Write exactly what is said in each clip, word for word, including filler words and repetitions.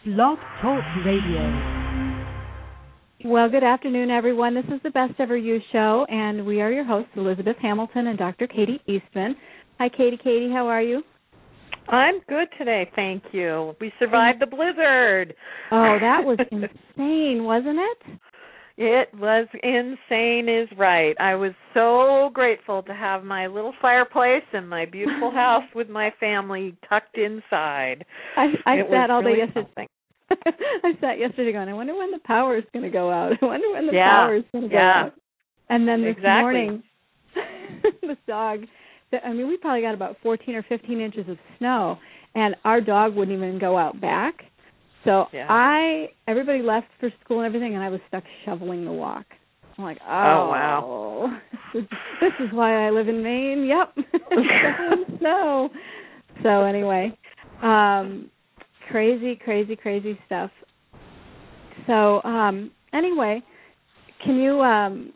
Blog Talk Radio. Well, good afternoon, everyone. This is the Best Ever You Show, and we are your hosts, Elizabeth Hamilton and Doctor Katie Eastman. Hi, Katie. Katie, how are you? I'm good today, thank you. We survived the blizzard. Oh, that was insane, wasn't it? It was insane is right. I was so grateful to have my little fireplace and my beautiful house with my family tucked inside. I, I sat all really day yesterday. Something. I sat yesterday going, I wonder when the power is going to go out. I wonder when the yeah. power is going to go yeah. out. And then this exactly. morning, this dog, I mean, we probably got about fourteen or fifteen inches of snow, and our dog wouldn't even go out back. So yeah. I, everybody left for school and everything, and I was stuck shoveling the walk. I'm like, oh, oh wow. this is, this is why I live in Maine. Yep, shoveling snow. So anyway, um, crazy, crazy, crazy stuff. So um, anyway, can you? Um,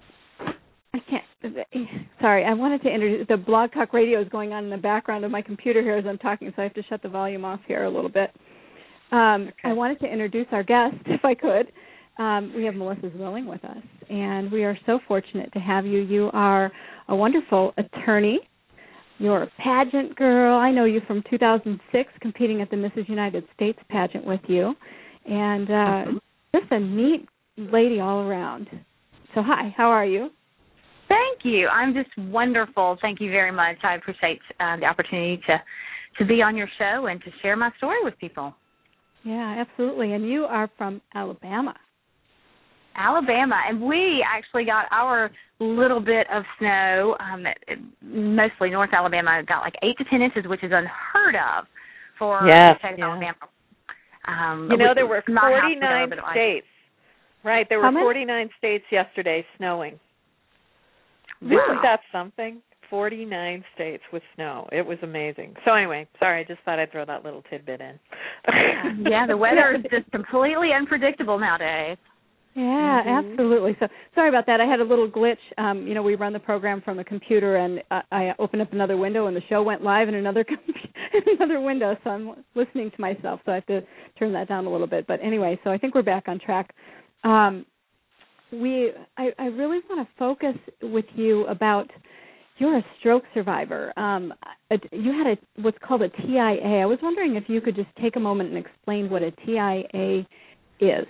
I can't. Sorry, I wanted to introduce. The Blog Talk Radio is going on in the background of my computer here as I'm talking, so I have to shut the volume off here a little bit. Um, okay. I wanted to introduce our guest, if I could. Um, we have Melissa Zwilling with us, and we are so fortunate to have you. You are a wonderful attorney. You're a pageant girl. I know you from two thousand six, competing at the Missus United States pageant with you, and uh, mm-hmm. just a neat lady all around. So hi, how are you? Thank you. I'm just wonderful. Thank you very much. I appreciate uh, the opportunity to, to be on your show and to share my story with people. Yeah, absolutely. And you are from Alabama. Alabama. And we actually got our little bit of snow, um, mostly North Alabama, got like eight to ten inches, which is unheard of for yes, the state of yeah. Alabama. Um, you know, there were forty-nine ago, states. Right, there were forty-nine states yesterday snowing. Wow. Isn't that something? forty-nine states with snow. It was amazing. So anyway, sorry, I just thought I'd throw that little tidbit in. Yeah, the weather is just completely unpredictable nowadays. Yeah, mm-hmm. absolutely. So sorry about that. I had a little glitch. Um, you know, we run the program from a computer, and uh, I opened up another window, and the show went live in another com- in another window. So I'm listening to myself, so I have to turn that down a little bit. But anyway, so I think we're back on track. Um, we, I, I really want to focus with you about. You're a stroke survivor. Um, a, you had a what's called a T I A. I was wondering if you could just take a moment and explain what a T I A is.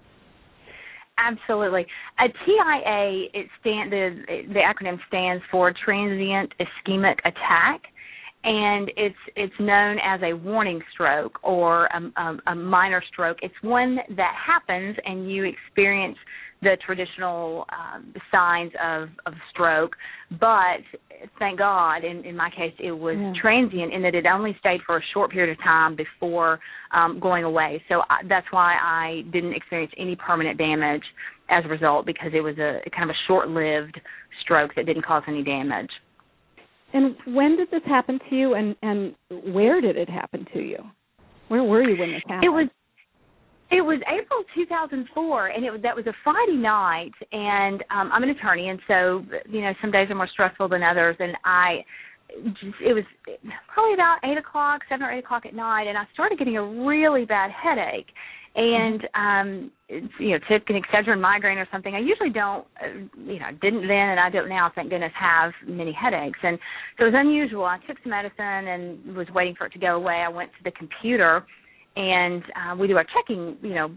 Absolutely. A T I A, it stand, the, the acronym stands for Transient Ischemic Attack, and it's it's known as a warning stroke or a, a, a minor stroke. It's one that happens and you experience the traditional um, signs of, of stroke, but thank God, in, in my case, it was yeah. transient in that it only stayed for a short period of time before um, going away. So I, that's why I didn't experience any permanent damage as a result, because it was a kind of a short-lived stroke that didn't cause any damage. And when did this happen to you, and, and where did it happen to you? Where were you when this happened? It was It was April two thousand four, and it was, that was a Friday night, and um, I'm an attorney, and so, you know, some days are more stressful than others, and I just, it was probably about eight o'clock, seven or eight o'clock at night, and I started getting a really bad headache, and, um, you know, took an Excedrin migraine or something. I usually don't, uh, you know, didn't then, and I don't now, thank goodness, have many headaches, and so it was unusual. I took some medicine and was waiting for it to go away. I went to the computer, and uh, we do our checking, you know,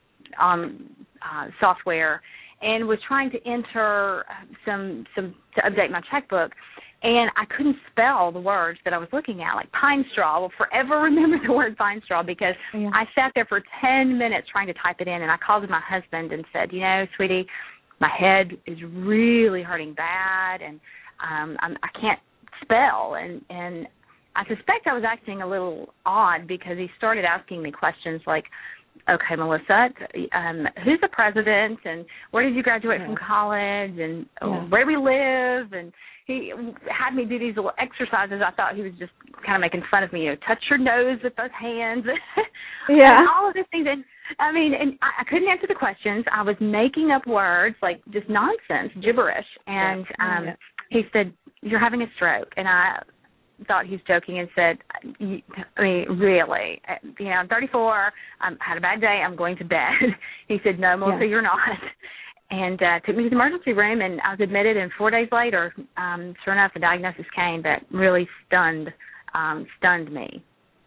on uh, software, and was trying to enter some some to update my checkbook, and I couldn't spell the words that I was looking at, like pine straw. I will forever remember the word pine straw because yeah. I sat there for ten minutes trying to type it in, and I called my husband and said, you know, sweetie, my head is really hurting bad, and um, I'm, I can't spell, and and I suspect I was acting a little odd because he started asking me questions like, okay, Melissa, um, who's the president, and where did you graduate yeah. from college, and yeah. where do we live, and he had me do these little exercises. I thought he was just kind of making fun of me, you know, touch your nose with both hands, yeah. and all of these things. And I mean, and I, I couldn't answer the questions. I was making up words, like just nonsense, gibberish, and yeah. um, yeah. he said, you're having a stroke, and I thought he was joking and said, I mean, really, you know, I'm thirty-four, I had a bad day, I'm going to bed. He said, no, Melissa, yeah. you're not. And uh, took me to the emergency room, and I was admitted, and four days later, um, sure enough, the diagnosis came that really stunned, um, stunned me.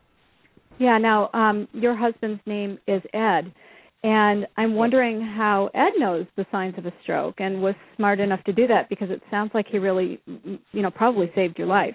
Yeah, now, um, your husband's name is Ed, and I'm wondering how Ed knows the signs of a stroke and was smart enough to do that, because it sounds like he really, you know, probably saved your life.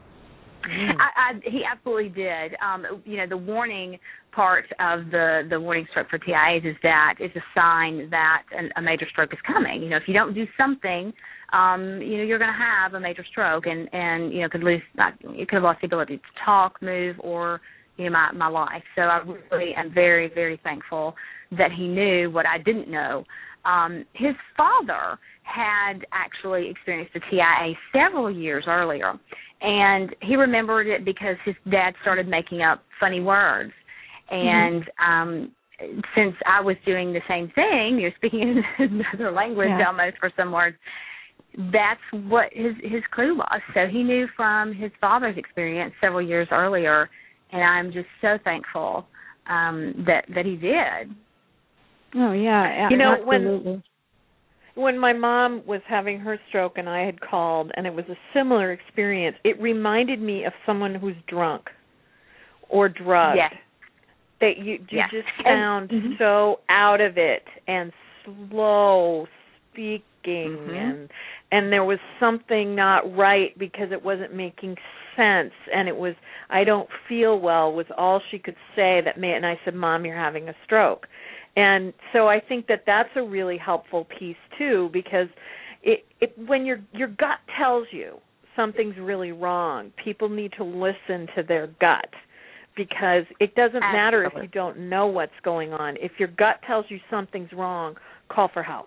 Mm. I, I, he absolutely did. Um, you know, the warning part of the, the warning stroke for T I As is that it's a sign that an, a major stroke is coming. You know, if you don't do something, um, you know, you're going to have a major stroke, and, and you know, could lose, you could have lost the ability to talk, move, or, you know, my, my life. So I really am very, very thankful that he knew what I didn't know. Um, his father had actually experienced a T I A several years earlier, and he remembered it because his dad started making up funny words. And mm-hmm. um, since I was doing the same thing, you know, speaking in another language yeah. almost for some words, that's what his, his clue was. So he knew from his father's experience several years earlier, and I'm just so thankful um, that, that he did. Oh, yeah, you know, absolutely. when when my mom was having her stroke and I had called, and it was a similar experience, it reminded me of someone who's drunk or drugged. Yes. That you, you yes. just sound and, mm-hmm. so out of it and slow speaking, mm-hmm. and and there was something not right because it wasn't making sense, and it was, I don't feel well, was all she could say that made, and I said, Mom, you're having a stroke. And so I think that that's a really helpful piece too, because it, it when your your gut tells you something's really wrong, people need to listen to their gut, because it doesn't Absolutely. matter if you don't know what's going on. If your gut tells you something's wrong, call for help.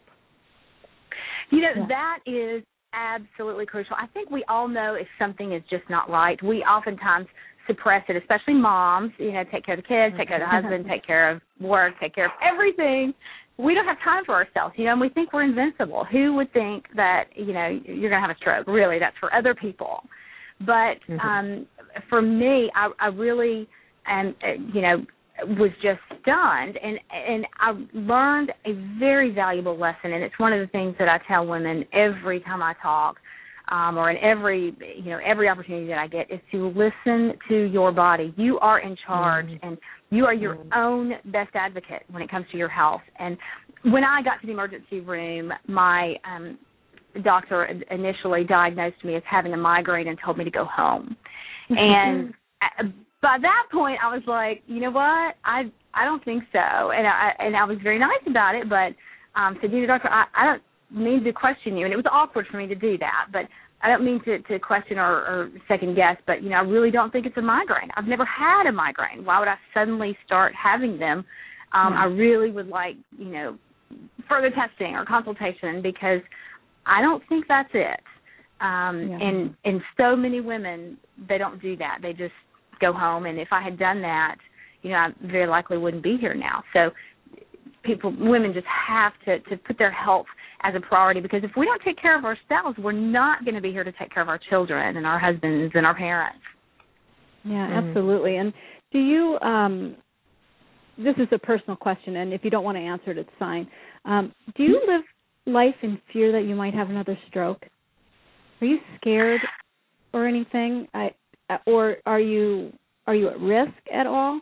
You know, yeah. that is absolutely crucial. I think we all know if something is just not right. We oftentimes suppress it, especially moms, you know, take care of the kids, take care of the husband, take care of work, take care of everything. We don't have time for ourselves, you know, and we think we're invincible. Who would think that, you know, you're going to have a stroke? Really, that's for other people. But mm-hmm. um, for me, I, I really, um, you know, was just stunned, and and I learned a very valuable lesson, and it's one of the things that I tell women every time I talk, um, or in every, you know, every opportunity that I get, is to listen to your body. You are in charge, mm-hmm. and you are your mm-hmm. own best advocate when it comes to your health. And when I got to the emergency room, my um, doctor initially diagnosed me as having a migraine and told me to go home. And by that point, I was like, you know what, I I don't think so. And I and I was very nice about it, but um, said, you know, doctor, I, I don't mean to question you. And it was awkward for me to do that, but I don't mean to, to question or, or second guess, but, you know, I really don't think it's a migraine. I've never had a migraine. Why would I suddenly start having them? Um, mm-hmm. I really would like, you know, further testing or consultation, because I don't think that's it. Um, yeah. And and so many women, they don't do that. They just go home. And if I had done that, you know, I very likely wouldn't be here now. So people, women just have to, to put their health as a priority, because if we don't take care of ourselves, we're not going to be here to take care of our children and our husbands and our parents. Yeah, mm-hmm. absolutely. And do you, um, this is a personal question, and if you don't want to answer it, it's fine. Um, do you live life in fear that you might have another stroke? Are you scared or anything? I, or are you are you at risk at all?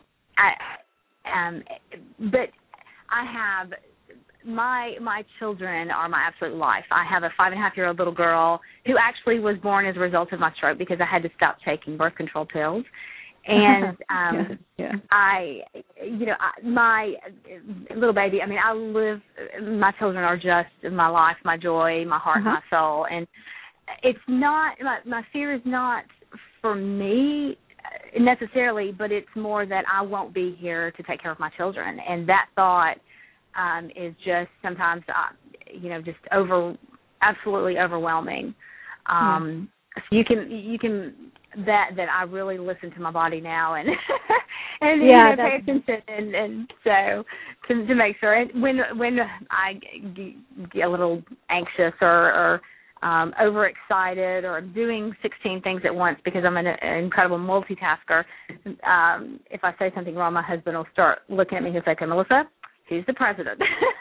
I, um, but I have my my children are my absolute life. I have a five and a half year old little girl who actually was born as a result of my stroke, because I had to stop taking birth control pills. And um, yeah, yeah. I, you know, I, my little baby. I mean, I live. My children are just my life, my joy, my heart, uh-huh. my soul. And it's not. My, my fear is not for me necessarily, but it's more that I won't be here to take care of my children, and that thought um, is just sometimes, uh, you know, just over, absolutely overwhelming. Um, yeah. So you can you can bet that I really listen to my body now, and and yeah, you know, pay attention, and, and so to, to make sure. And when when I get a little anxious or, or um, overexcited or I'm doing sixteen things at once because I'm an, an incredible multitasker, um, if I say something wrong, my husband will start looking at me and say, okay, Melissa, he's the president.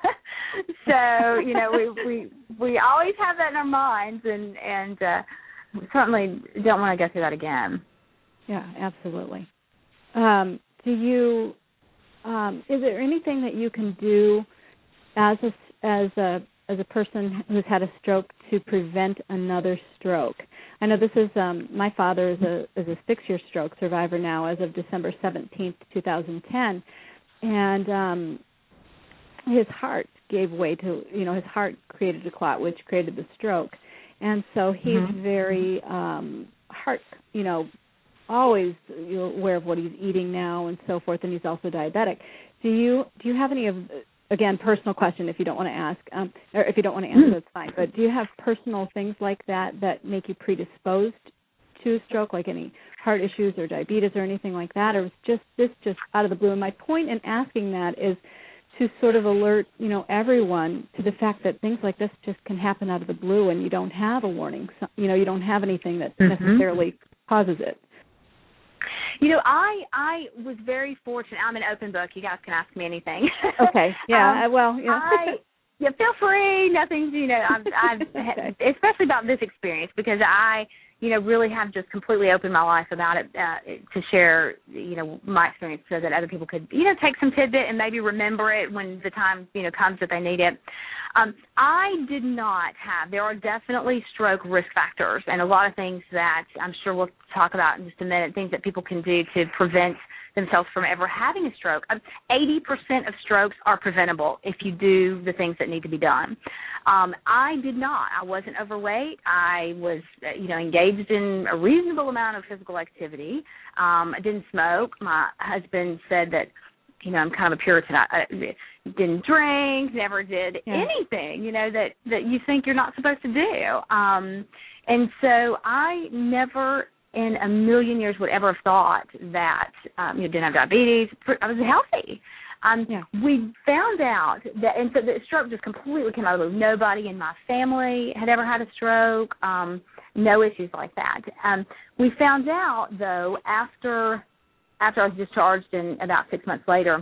So, you know, we, we we always have that in our minds, and, and uh, we certainly don't want to go through that again. Yeah, absolutely. Um, do you, um, is there anything that you can do as a, as a as a person who's had a stroke to prevent another stroke? I know this is, um, my father is a is a six-year stroke survivor now as of December seventeenth, twenty ten, and um, his heart gave way to, you know, his heart created a clot, which created the stroke. And so he's mm-hmm. very um, heart, you know, always you know, aware of what he's eating now and so forth, and he's also diabetic. Do you do you have any of, again, personal question if you don't want to ask, um, or if you don't want to answer, that's fine, but do you have personal things like that that make you predisposed to a stroke, like any heart issues or diabetes or anything like that, or is just this just out of the blue? And my point in asking that is to sort of alert, you know, everyone to the fact that things like this just can happen out of the blue, and you don't have a warning. So, you know, you don't have anything that mm-hmm. necessarily causes it. You know, I I was very fortunate. I'm an open book. You guys can ask me anything. Okay. Yeah. um, well, yeah. I, yeah. Feel free. Nothing's, you know, I've, I've okay. especially about this experience, because I, you know, really have just completely opened my life about it uh, to share, you know, my experience so that other people could, you know, take some tidbit and maybe remember it when the time, you know, comes that they need it. Um, I did not have, there are definitely stroke risk factors and a lot of things that I'm sure we'll talk about in just a minute, things that people can do to prevent themselves from ever having a stroke. Um, eighty percent of strokes are preventable if you do the things that need to be done. Um, I did not. I wasn't overweight. I was, you know, engaged in a reasonable amount of physical activity. Um, I didn't smoke. My husband said that, you know, I'm kind of a Puritan. I, I didn't drink, never did yeah. anything, you know, that, that you think you're not supposed to do. Um, and so I never in a million years would ever have thought that, um, you know, didn't have diabetes. I was healthy. Um, yeah. We found out that, and so the stroke just completely came out of the blue. Nobody in my family had ever had a stroke, um, no issues like that. Um, we found out, though, after after I was discharged and about six months later,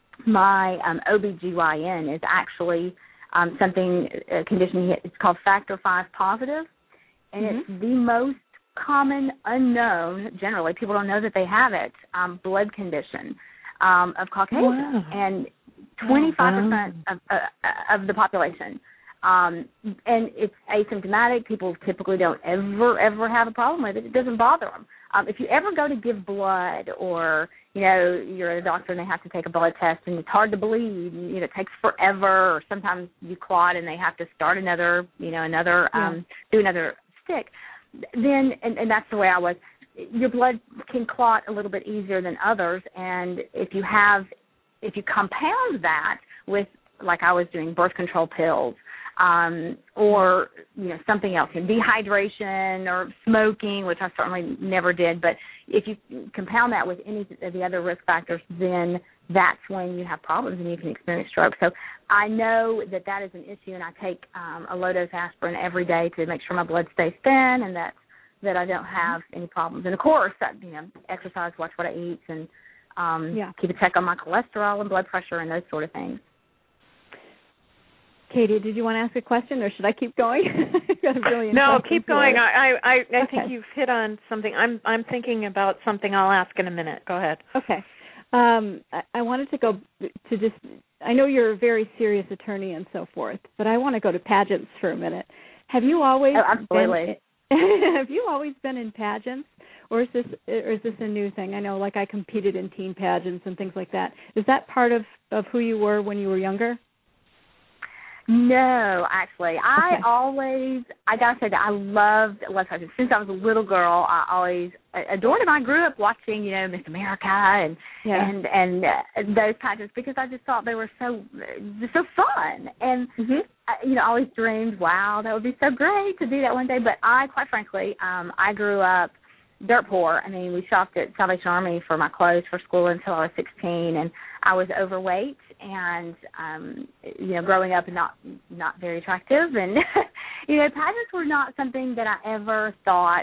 my um, O B G Y N is actually um, something, a condition, it's called factor five positive, and mm-hmm. it's the most common unknown, generally, people don't know that they have it, um, blood condition um, of Caucasians, wow. and twenty-five percent wow. of, uh, of the population. Um, and it's asymptomatic. People typically don't ever, ever have a problem with it. It doesn't bother them. Um, if you ever go to give blood, or, you know, you're a doctor and they have to take a blood test and it's hard to bleed, and, you know, it takes forever, or sometimes you clot and they have to start another, you know, another, yeah. um, do another stick, then, and, and that's the way I was, your blood can clot a little bit easier than others, and if you have, if you compound that with, like I was doing, birth control pills, um, or, you know, something else, dehydration or smoking, which I certainly never did, but if you compound that with any of the other risk factors, then that's when you have problems and you can experience stroke. So I know that that is an issue, and I take um, a low-dose aspirin every day to make sure my blood stays thin and that that I don't have any problems. And, of course, I, you know, exercise, watch what I eat, and um, yeah. keep a check on my cholesterol and blood pressure and those sort of things. Katie, did you want to ask a question, or should I keep going? really no, keep going. I I, I okay. think you've hit on something. I'm I'm thinking about something I'll ask in a minute. Go ahead. Okay. Um, I, I wanted to go to just, I know you're a very serious attorney and so forth, but I want to go to pageants for a minute. Have you always oh, absolutely. been, have you always been in pageants, or is this or is this a new thing? I know, like, I competed in teen pageants and things like that. Is that part of, of who you were when you were younger? No, actually. I okay. always, I got to say that I loved West Pageants. Since I was a little girl, I always adored them. I grew up watching, you know, Miss America and yeah. and and uh, those pageants, because I just thought they were so just so fun. And, mm-hmm. I, you know, I always dreamed, wow, that would be so great to do that one day. But I, quite frankly, um, I grew up dirt poor. I mean, we shopped at Salvation Army for my clothes for school until I was sixteen, and I was overweight and, um, you know, growing up and not not very attractive. And you know, pageants were not something that I ever thought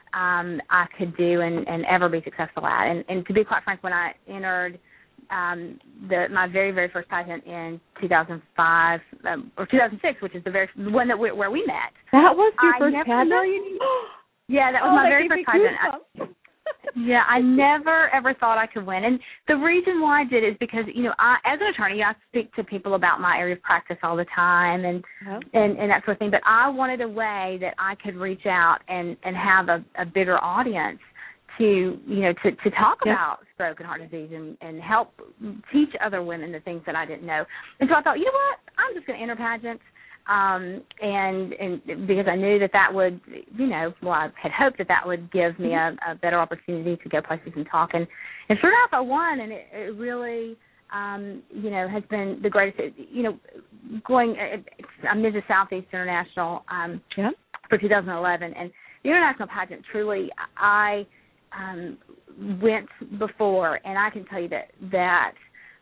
um, I could do and, and ever be successful at. And, and to be quite frank, when I entered um, the my very, very first pageant in two thousand five um, or two thousand six, which is the very the one that we, where we met. That was your I first never pageant? Million, yeah, that was oh, my that very first pageant. I, yeah, I never ever thought I could win, and the reason why I did is because you know, I, as an attorney, I speak to people about my area of practice all the time, and oh. and, and that sort of thing. But I wanted a way that I could reach out and, and have a, a bigger audience to you know to, to talk yep. about stroke and heart disease and, and help teach other women the things that I didn't know. And so I thought, you know what, I'm just going to enter pageants. Um, and, and because I knew that that would, you know, well, I had hoped that that would give me a, a better opportunity to go places and talk. And, and sure enough, I won, and it, it really, um, you know, has been the greatest, you know, going, I'm Missus Southeast International um, yeah. for two thousand eleven. And the international pageant, truly, I um, went before, and I can tell you that that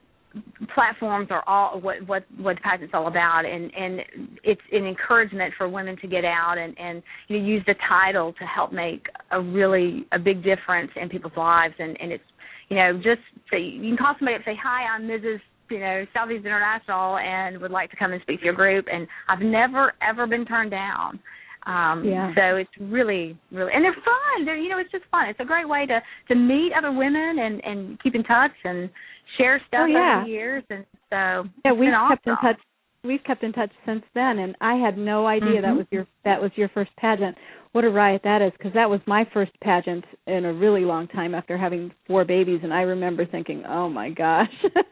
platforms are all what what what the pageant's all about, and and it's an encouragement for women to get out and and you know, use the title to help make a really a big difference in people's lives. And and it's you know just say, you can call somebody up and say, hi, I'm Missus you know Southeast International and would like to come and speak to your group, and I've never ever been turned down. Um, yeah. So it's really, really, and they're fun. They're, you know, it's just fun. It's a great way to, to meet other women and, and keep in touch and share stuff oh, yeah. over the years. And so yeah, we've kept awesome. in touch. We've kept in touch since then, and I had no idea mm-hmm. that was your that was your first pageant. What a riot that is, because that was my first pageant in a really long time after having four babies, and I remember thinking, oh my gosh,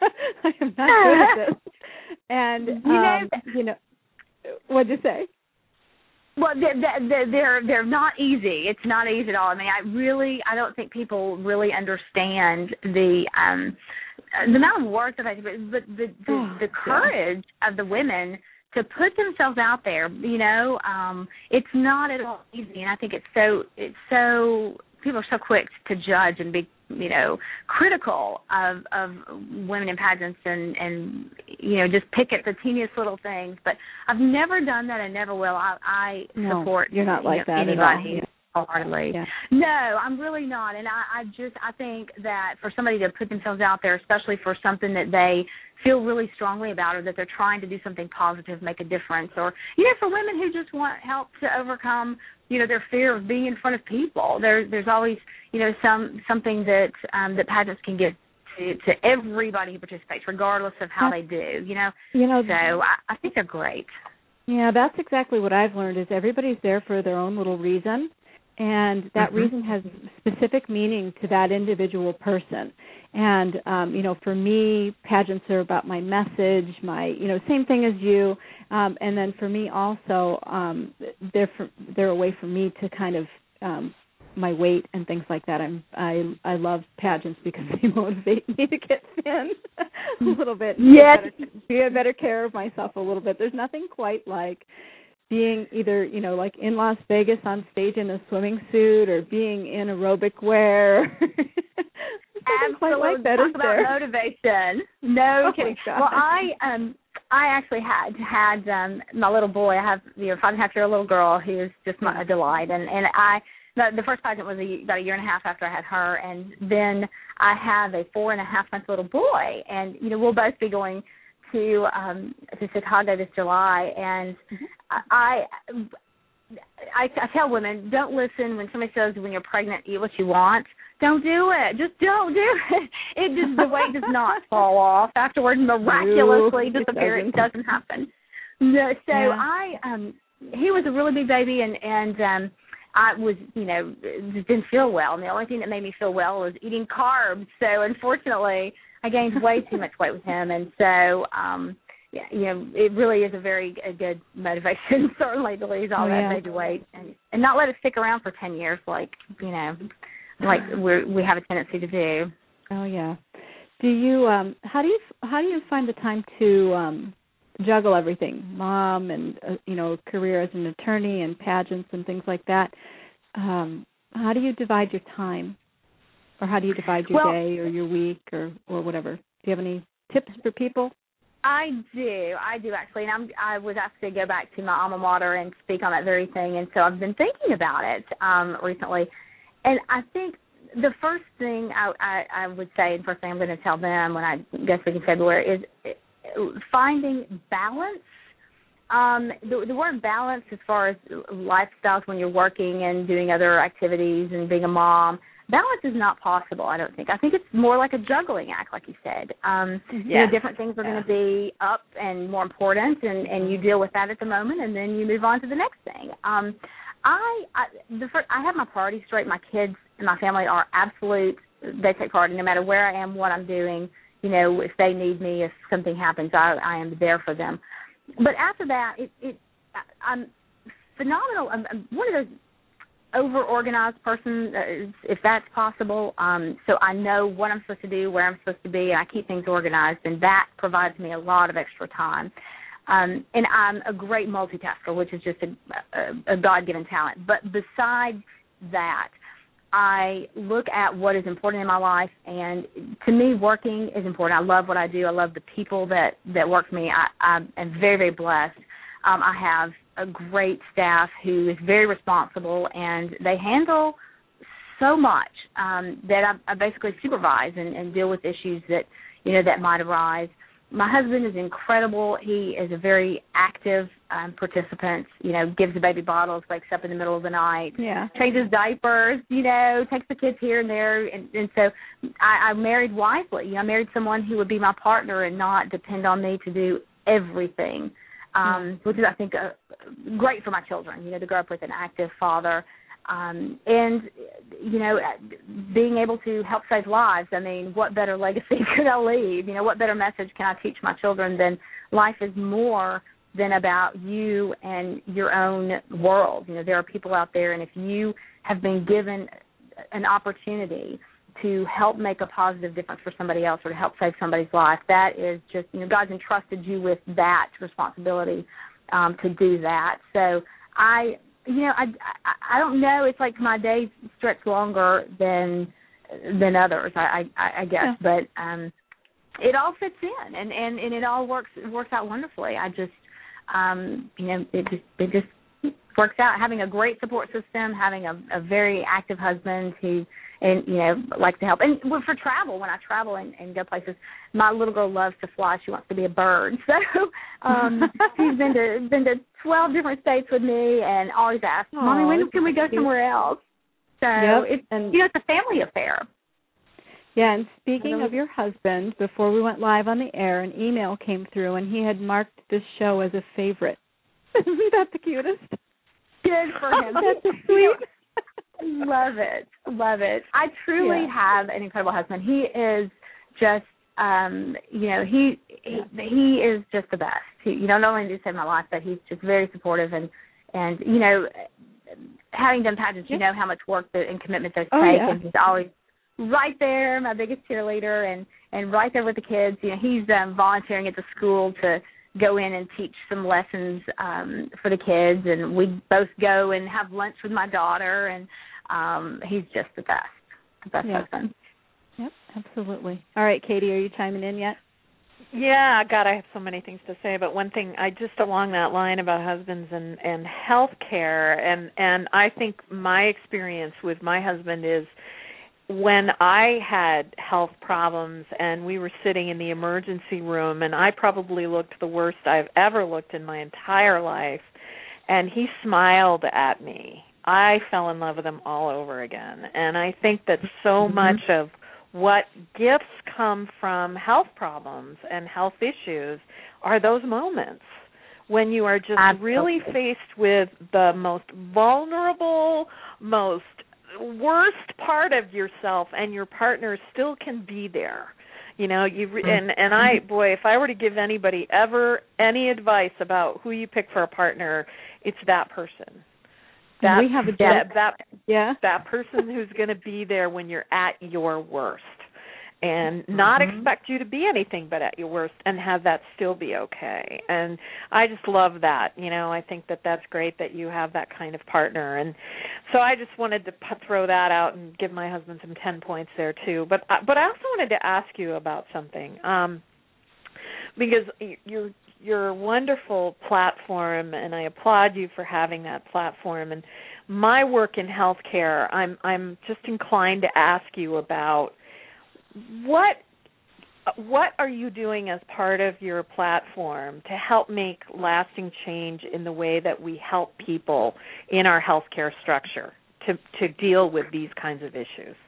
I am not good at this. And you know, um, you know, what'd you say? Well, they're, they're they're not easy. It's not easy at all. I mean, I really, I don't think people really understand the um, the amount of work that I do, but the the, oh, the courage yeah. of the women to put themselves out there. You know, um, it's not at all easy, and I think it's so it's so people are so quick to judge and be, you know, critical of, of women in pageants and, and, you know, just pick at the teeniest little things. But I've never done that and never will. I, I no, support you're not like you know, that anybody at all. wholeheartedly. Yeah. No, I'm really not. And I, I just I think that for somebody to put themselves out there, especially for something that they feel really strongly about or that they're trying to do something positive, make a difference, or, you know, for women who just want help to overcome, you know, their fear of being in front of people. There, there's always, you know, some something that um, that pageants can give to, to everybody who participates, regardless of how they do, you know. You know, so I, I think they're great. Yeah, that's exactly what I've learned is everybody's there for their own little reason, and that mm-hmm. reason has specific meaning to that individual person. And, um, you know, for me, pageants are about my message, my, you know, same thing as you. Um, and then for me also, um, they're for, they're a way for me to kind of um, my weight and things like that. I'm I I love pageants because they motivate me to get thin a little bit. Yes. Be, better, be a better care of myself a little bit. There's nothing quite like being either, you know, like in Las Vegas on stage in a swimming suit or being in aerobic wear. Absolutely. Like that, Talk about there? motivation. No oh kidding. Well, I um I actually had had um my little boy. I have you know five and a half year old little girl who is just my, a delight, and and I the, the first pageant was a, about a year and a half after I had her, and then I have a four and a half month little boy, and you know we'll both be going to um to Chicago this July, and mm-hmm. I. I, I tell women, don't listen when somebody says when you're pregnant, eat what you want. Don't do it. Just don't do it. It just the weight does not fall off afterwards miraculously no, disappear. It doesn't. it doesn't happen. No, so yeah. I um he was a really big baby, and and um I was you know just didn't feel well, and the only thing that made me feel well was eating carbs. So unfortunately, I gained way too much weight with him, and so um. Yeah, you know, it really is a very a good motivation, certainly, to lose all oh, that yeah. baby weight and, and not let it stick around for ten years like, you know, like we we have a tendency to do. Oh, yeah. Do you, um, how do you, how do you find the time to um, juggle everything, mom and, uh, you know, career as an attorney and pageants and things like that? Um, how do you divide your time, or how do you divide your well, day or your week or, or whatever? Do you have any tips for people? I do. I do actually, and I'm, I was asked to go back to my alma mater and speak on that very thing, and so I've been thinking about it um, recently. And I think the first thing I, I, I would say, and first thing I'm going to tell them when I go speak in February, is finding balance. Um, the, the word balance as far as lifestyles when you're working and doing other activities and being a mom, balance is not possible, I don't think. I think it's more like a juggling act, like you said. Um, yeah. You know, different things are yeah. going to be up and more important, and, and you deal with that at the moment, and then you move on to the next thing. Um, I I, the first, I have my priorities straight. My kids and my family are absolute. They take priority no matter where I am, what I'm doing. You know, if they need me, if something happens, I, I am there for them. But after that, it, it I'm phenomenal. I'm, I'm one of those over-organized person, if that's possible. Um, so I know what I'm supposed to do, where I'm supposed to be, and I keep things organized, and that provides me a lot of extra time. Um, and I'm a great multitasker, which is just a, a, a God-given talent. But besides that, I look at what is important in my life, and to me, working is important. I love what I do. I love the people that, that work for me. I, I am very, very blessed. Um, I have a great staff who is very responsible, and they handle so much um, that I, I basically supervise and, and deal with issues that, you know, that might arise. My husband is incredible. He is a very active um, participant, you know, gives the baby bottles, wakes up in the middle of the night, yeah. changes diapers, you know, takes the kids here and there. And, and so I, I married wisely. You know, I married someone who would be my partner and not depend on me to do everything. Um, which is, I think, uh, great for my children, you know, to grow up with an active father. Um, and, you know, being able to help save lives, I mean, what better legacy could I leave? You know, what better message can I teach my children than life is more than about you and your own world? You know, there are people out there, and if you have been given an opportunity to help make a positive difference for somebody else or to help save somebody's life, that is just, you know, God's entrusted you with that responsibility um, to do that. So I, you know, I, I, I don't know. It's like my days stretch longer than than others, I, I, I guess. Yeah. But um, it all fits in, and, and, and it all works works out wonderfully. I just, um, you know, it just it just works out. Having a great support system, having a, a very active husband who, and, you know, likes to help. And for travel, when I travel and, and go places, my little girl loves to fly. She wants to be a bird. So um, she's been to been to twelve different states with me and always asks, Mommy, Aww, when can we go somewhere else? So yep. it's, and, you know, it's a family affair. Yeah, and speaking of your husband, before we went live on the air, an email came through, and he had marked this show as a favorite. Isn't that the cutest? Good for him. That's so sweet. Love it. Love it. I truly yeah. have an incredible husband. He is just, um, you know, he, he he is just the best. He, you know, not only did he save my life, but he's just very supportive. And, and you know, having done pageants, you know how much work and commitment those oh, take. Yeah. And he's always right there, my biggest cheerleader, and, and right there with the kids. You know, he's um, volunteering at the school to go in and teach some lessons um, for the kids, and we both go and have lunch with my daughter, and um, he's just the best, the best yeah. husband. Yep, absolutely. All right, Katie, are you chiming in yet? Yeah, God, I have so many things to say, but one thing, I just along that line about husbands and, and health care, and, and I think my experience with my husband is when I had health problems and we were sitting in the emergency room, and I probably looked the worst I've ever looked in my entire life, and he smiled at me, I fell in love with him all over again. And I think that so mm-hmm. much of what gifts come from health problems and health issues are those moments when you are just Absolutely. really faced with the most vulnerable, most worst part of yourself, and your partner still can be there. You know, you and and I, boy, if I were to give anybody ever any advice about who you pick for a partner, it's that person. That, we have a that, that yeah. that person who's going to be there when you're at your worst, and not mm-hmm. expect you to be anything but at your worst, and have that still be okay. And I just love that. You know, I think that that's great that you have that kind of partner. And so I just wanted to throw that out and give my husband some ten points there too. But but I also wanted to ask you about something. Um, because you're you're a wonderful platform, and I applaud you for having that platform. And my work in healthcare, I'm I'm just inclined to ask you about what what are you doing as part of your platform to help make lasting change in the way that we help people in our healthcare structure to to deal with these kinds of issues?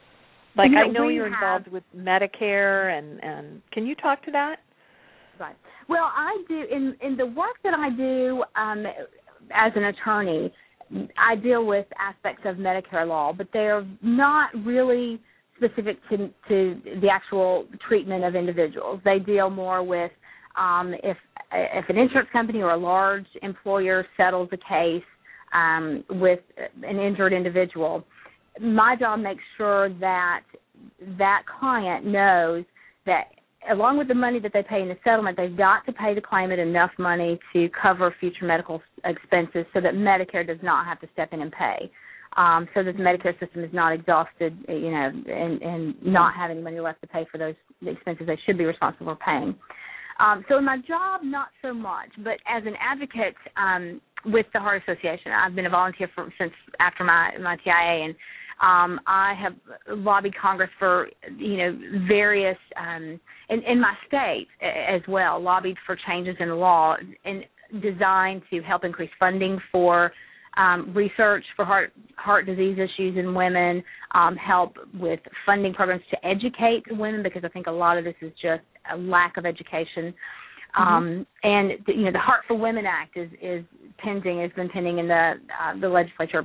Like, you know, I know you're have, involved with Medicare, and, and can you talk to that? Right. Well, I do, in, in the work that I do um, as an attorney, I deal with aspects of Medicare law, but they're not really specific to, to the actual treatment of individuals. They deal more with um, if if an insurance company or a large employer settles a case um, with an injured individual, my job makes sure that that client knows that along with the money that they pay in the settlement, they've got to pay the claimant enough money to cover future medical expenses so that Medicare does not have to step in and pay, um, so that the Medicare system is not exhausted, you know, and, and not have any money left to pay for those the expenses they should be responsible for paying. Um, so in my job, not so much, but as an advocate um, with the Heart Association, I've been a volunteer for, since after my, my T I A, and Um, I have lobbied Congress for, you know, various, um, in, in my state as well, lobbied for changes in the law and designed to help increase funding for um, research for heart heart disease issues in women, um, help with funding programs to educate women, because I think a lot of this is just a lack of education. Mm-hmm. Um, and, the, you know, the Heart for Women Act is, is pending, has been pending in the uh, the legislature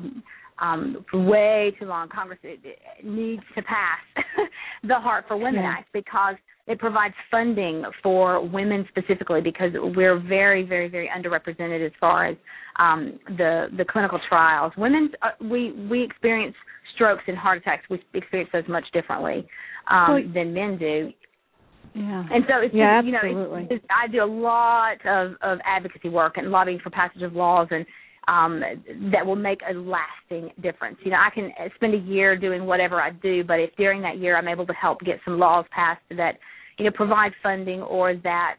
Um, for way too long. Congress it, it needs to pass the Heart for Women yeah. Act, because it provides funding for women specifically, because we're very, very, very underrepresented as far as um, the the clinical trials. Women, uh, we we experience strokes and heart attacks. We experience those much differently um, well, than men do. Yeah. And so it's yeah, just, you know, it's, it's, I do a lot of, of advocacy work and lobbying for passage of laws and Um, that will make a lasting difference. You know, I can spend a year doing whatever I do, but if during that year I'm able to help get some laws passed that, you know, provide funding, or that,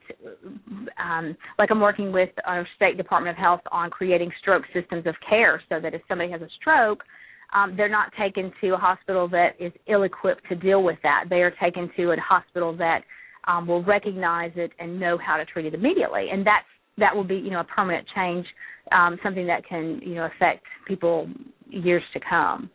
um, like I'm working with our State Department of Health on creating stroke systems of care, so that if somebody has a stroke, um, they're not taken to a hospital that is ill-equipped to deal with that. They are taken to a hospital that um, will recognize it and know how to treat it immediately, and that's that will be, you know, a permanent change. Um, something that can, you know, affect people years to come.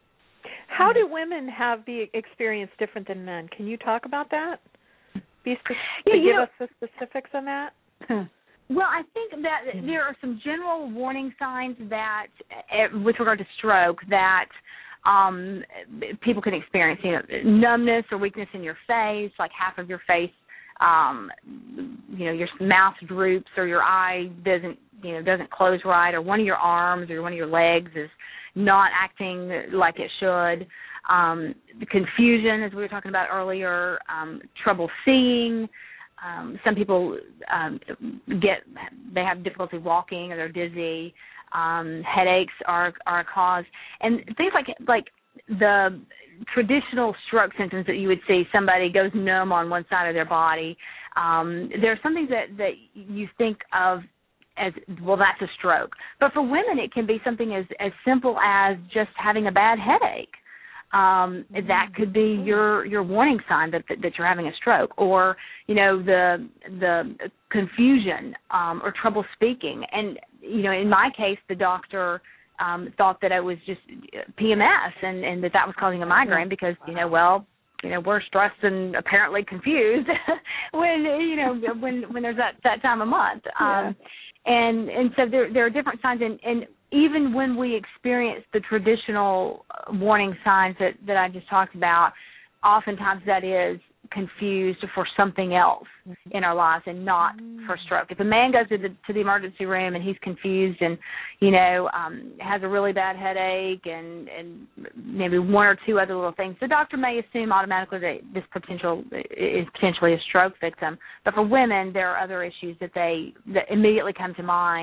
How do women have the experience different than men? Can you talk about that? Be specific, yeah, give know, us the specifics on that. Well, I think that there are some general warning signs that, uh, with regard to stroke, that um, people can experience. You know, numbness or weakness in your face, like half of your face. Um, you know, your mouth droops, or your eye doesn't, you know, doesn't close right, or one of your arms or one of your legs is not acting like it should. Um, the confusion, as we were talking about earlier, um, trouble seeing. Um, some people um, get, they have difficulty walking, or they're dizzy. Um, headaches are are a cause, and things like like the traditional stroke symptoms that you would see. Somebody goes numb on one side of their body. Um, there are some things that, that you think of as, well, that's a stroke. But for women, it can be something as, as simple as just having a bad headache. Um, that could be your, your warning sign that, that that you're having a stroke, or, you know, the the confusion um, or trouble speaking. And, you know, in my case, the doctor Um, thought that it was just P M S, and, and that that was causing a migraine, because, you know, well, you know, we're stressed and apparently confused when, you know, when when there's that, that time of month. Um, yeah. And and so there there are different signs, and, and even when we experience the traditional warning signs that, that I just talked about, oftentimes that is confused for something else in our lives and not mm. for stroke. If a man goes to the to the emergency room and he's confused and, you know, um, has a really bad headache and, and maybe one or two other little things, the doctor may assume automatically that this potential is potentially a stroke victim. But for women, there are other issues that they that immediately come to mind.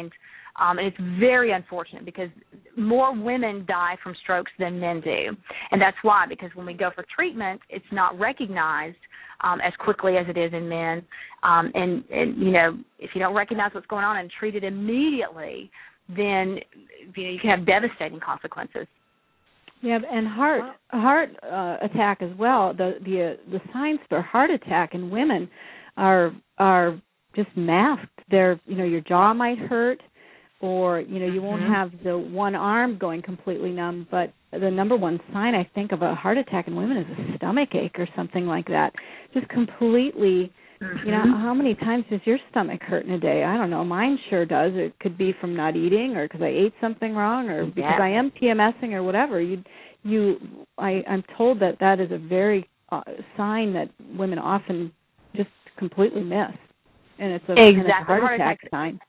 Um, and it's very unfortunate because more women die from strokes than men do. And that's why, because when we go for treatment, it's not recognized um, as quickly as it is in men. Um, and, and, you know, if you don't recognize what's going on and treat it immediately, then, you know, you can have devastating consequences. Yeah, and heart heart uh, attack as well. The the uh, the signs for heart attack in women are are just masked. They're, you know, your jaw might hurt, or, you know, you won't mm-hmm. have the one arm going completely numb. But the number one sign, I think, of a heart attack in women is a stomach ache or something like that. Just completely. Mm-hmm. You know, how many times does your stomach hurt in a day? I don't know. Mine sure does. It could be from not eating, or because I ate something wrong, or because yeah. I am PMSing or whatever. You, you, I, I'm told that that is a very uh, sign that women often just completely miss, and it's a, exactly. and it's a heart, heart attack, attack sign.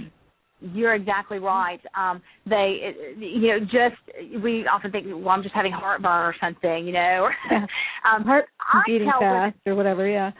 You're exactly right. Um, they, you know, just we often think, well, I'm just having heartburn or something, you know, or yeah. um, heart I beating fast or whatever. Yeah.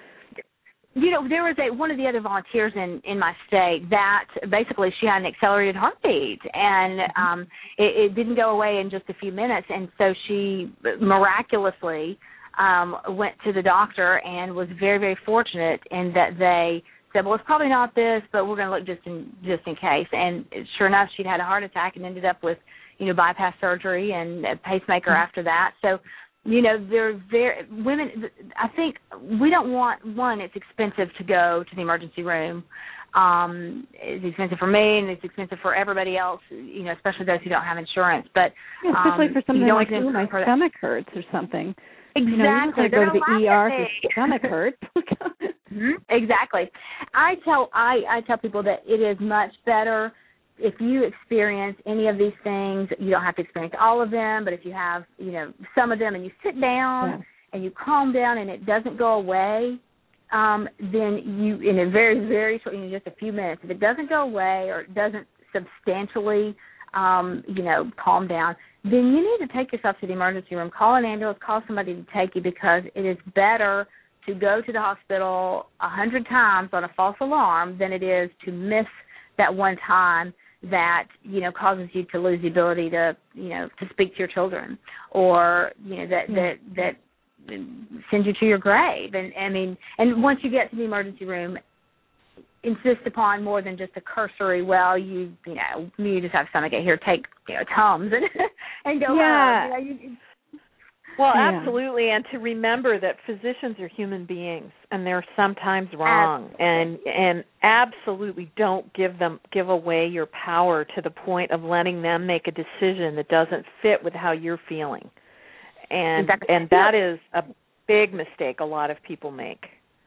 You know, there was a one of the other volunteers in, in my state that basically she had an accelerated heartbeat, and um, it, it didn't go away in just a few minutes, and so she miraculously um, went to the doctor and was very, very fortunate in that they said, well, it's probably not this, but we're going to look just in just in case. And sure enough, she'd had a heart attack and ended up with, you know, bypass surgery and a pacemaker mm-hmm. after that. So, you know, they're very women. I think we don't want one. It's expensive to go to the emergency room. Um, it's expensive for me, and it's expensive for everybody else. You know, especially those who don't have insurance. But yeah, especially um, for something you like, ooh, my stomach hurts or something. Exactly. You know, you're not going to go to the E R if your stomach hurts. mm-hmm. Exactly. I tell I, I tell people that it is much better if you experience any of these things. You don't have to experience all of them, but if you have, you know, some of them, and you sit down yeah. and you calm down, and it doesn't go away, um, then you, in a very, very short, you know, just a few minutes, if it doesn't go away or it doesn't substantially, um, you know, calm down, then you need to take yourself to the emergency room. Call an ambulance, call somebody to take you, because it is better to go to the hospital a hundred times on a false alarm than it is to miss that one time that, you know, causes you to lose the ability to, you know, to speak to your children, or, you know, that, that, that sends you to your grave. And I mean, and once you get to the emergency room, insist upon more than just a cursory, well, you, you know, you just have stomach ache, here, take, you know, Tums and, and go yeah. home. You know, you, Well, yeah. absolutely, and to remember that physicians are human beings, and they're sometimes wrong, and and absolutely don't give them give away your power to the point of letting them make a decision that doesn't fit with how you're feeling, and exactly. and that is a big mistake a lot of people make.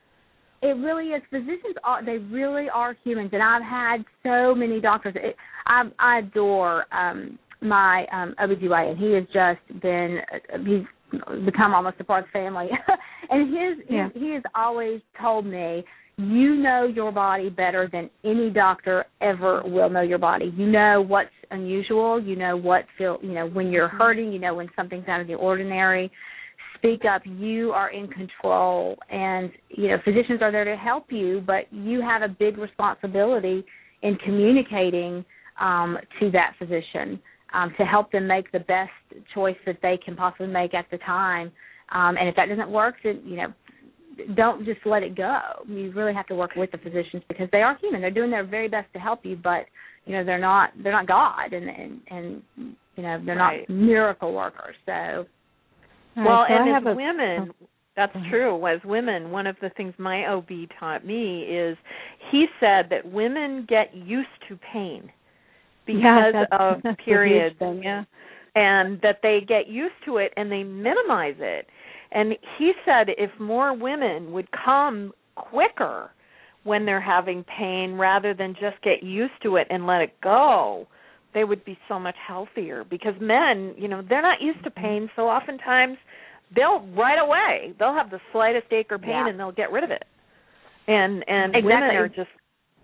It really is. Physicians are, they really are humans, and I've had so many doctors. It, I, I adore um, my um, O B G Y N. He has just been, he's become almost a part of the family. and his, yeah. he, he has always told me, you know your body better than any doctor ever will know your body. You know what's unusual. You know what feel, you know, when you're hurting, you know when something's out of the ordinary. Speak up. You are in control, and, you know, physicians are there to help you, but you have a big responsibility in communicating um, to that physician um, to help them make the best choice that they can possibly make at the time. Um, and if that doesn't work, then, you know, don't just let it go. You really have to work with the physicians, because they are human. They're doing their very best to help you, but, you know, they're not they're not God, and and, and you know, they're right. not miracle workers. So. Well, right, so and I as have a, women, oh. that's true. As women, one of the things my O B taught me is he said that women get used to pain because yeah, of that's periods, thing, yeah. and that they get used to it and they minimize it. And he said if more women would come quicker when they're having pain rather than just get used to it and let it go, they would be so much healthier, because men, you know, they're not used to pain, so oftentimes they'll right away, they'll have the slightest ache or pain yeah. and they'll get rid of it. And and exactly. women are just,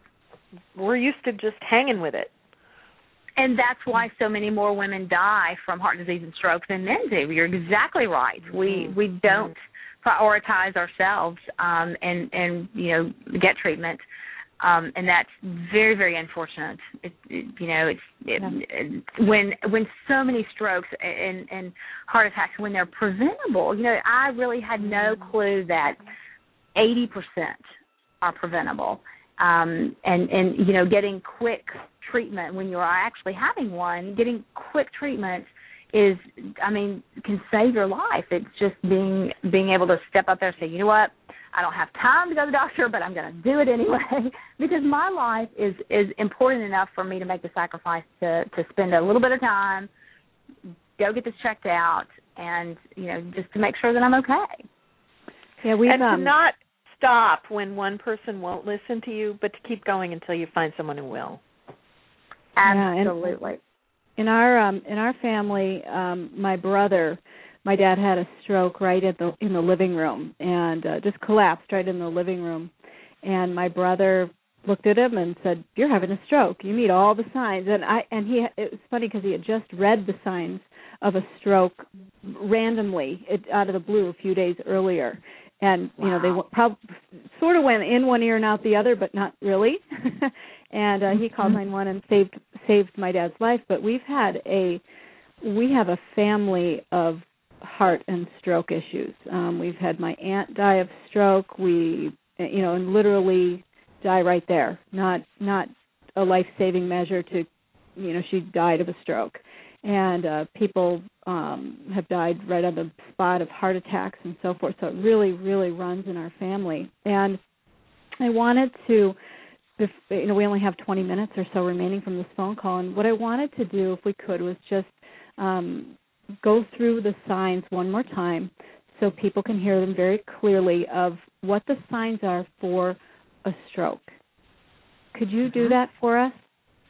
we're used to just hanging with it. And that's why so many more women die from heart disease and stroke than men do. You're exactly right. We we don't prioritize ourselves um, and, and, you know, get treatment. Um, and that's very, very unfortunate. It, it, you know, it's it, Yeah. it, when when so many strokes and, and heart attacks, when they're preventable. You know, I really had no clue that eighty percent are preventable. Um, and, and, you know, getting quick treatment when you're actually having one, getting quick treatment is, I mean, can save your life. It's just being being able to step up there and say, you know what, I don't have time to go to the doctor, but I'm going to do it anyway because my life is, is important enough for me to make the sacrifice to, to spend a little bit of time, go get this checked out, and, you know, just to make sure that I'm okay. Yeah, we've and to um, not stop when one person won't listen to you, but to keep going until you find someone who will. Absolutely. Yeah, in our um, in our family, um, my brother, my dad had a stroke right at the in the living room and uh, just collapsed right in the living room. And my brother looked at him and said, "You're having a stroke. You meet all the signs." And I and he it was funny because he had just read the signs of a stroke randomly it, out of the blue a few days earlier. And, you know, wow. they probably sort of went in one ear and out the other, but not really. and uh, he called nine one one and saved saved my dad's life. But we've had a, we have a family of heart and stroke issues. Um, we've had my aunt die of stroke. We, you know, and literally die right there. Not not a life-saving measure to, you know, she died of a stroke. And uh, people um, have died right on the spot of heart attacks and so forth. So it really, really runs in our family. And I wanted to, you know, we only have twenty minutes or so remaining from this phone call. And what I wanted to do, if we could, was just um, go through the signs one more time so people can hear them very clearly of what the signs are for a stroke. Could you do that for us?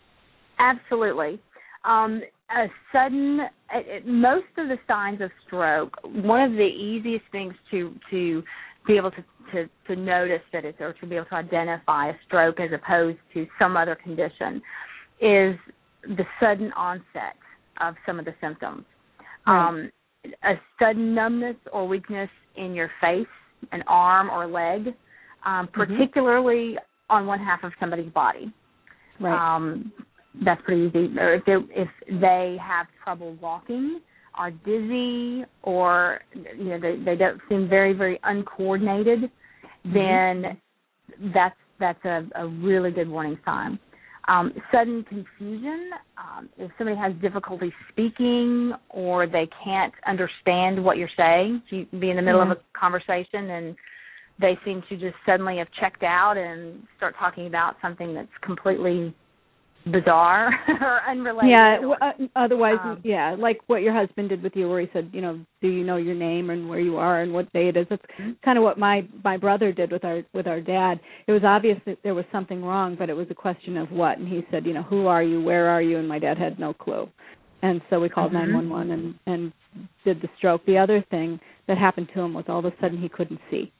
Absolutely. Um, a sudden, uh, most of the signs of stroke, one of the easiest things to, to be able to, to, to notice that it's, or to be able to identify a stroke as opposed to some other condition is the sudden onset of some of the symptoms. Right. Um, a sudden numbness or weakness in your face, an arm or leg, um, particularly mm-hmm. on one half of somebody's body. Right. Um, that's pretty easy. Or if, if they have trouble walking, are dizzy, or you know they, they don't seem very, very uncoordinated, mm-hmm. then that's that's a, a really good warning sign. Um, sudden confusion, um, if somebody has difficulty speaking or they can't understand what you're saying, you can be in the middle mm-hmm. of a conversation and they seem to just suddenly have checked out and start talking about something that's completely bizarre or unrelated. Yeah, or, uh, otherwise, um, yeah, like what your husband did with you where he said, you know, do you know your name and where you are and what day it is? That's mm-hmm. kind of what my, my brother did with our with our dad. It was obvious that there was something wrong, but it was a question of what. And he said, you know, who are you, where are you? And my dad had no clue. And so we called mm-hmm. nine one one and, and did the stroke. The other thing that happened to him was all of a sudden he couldn't see.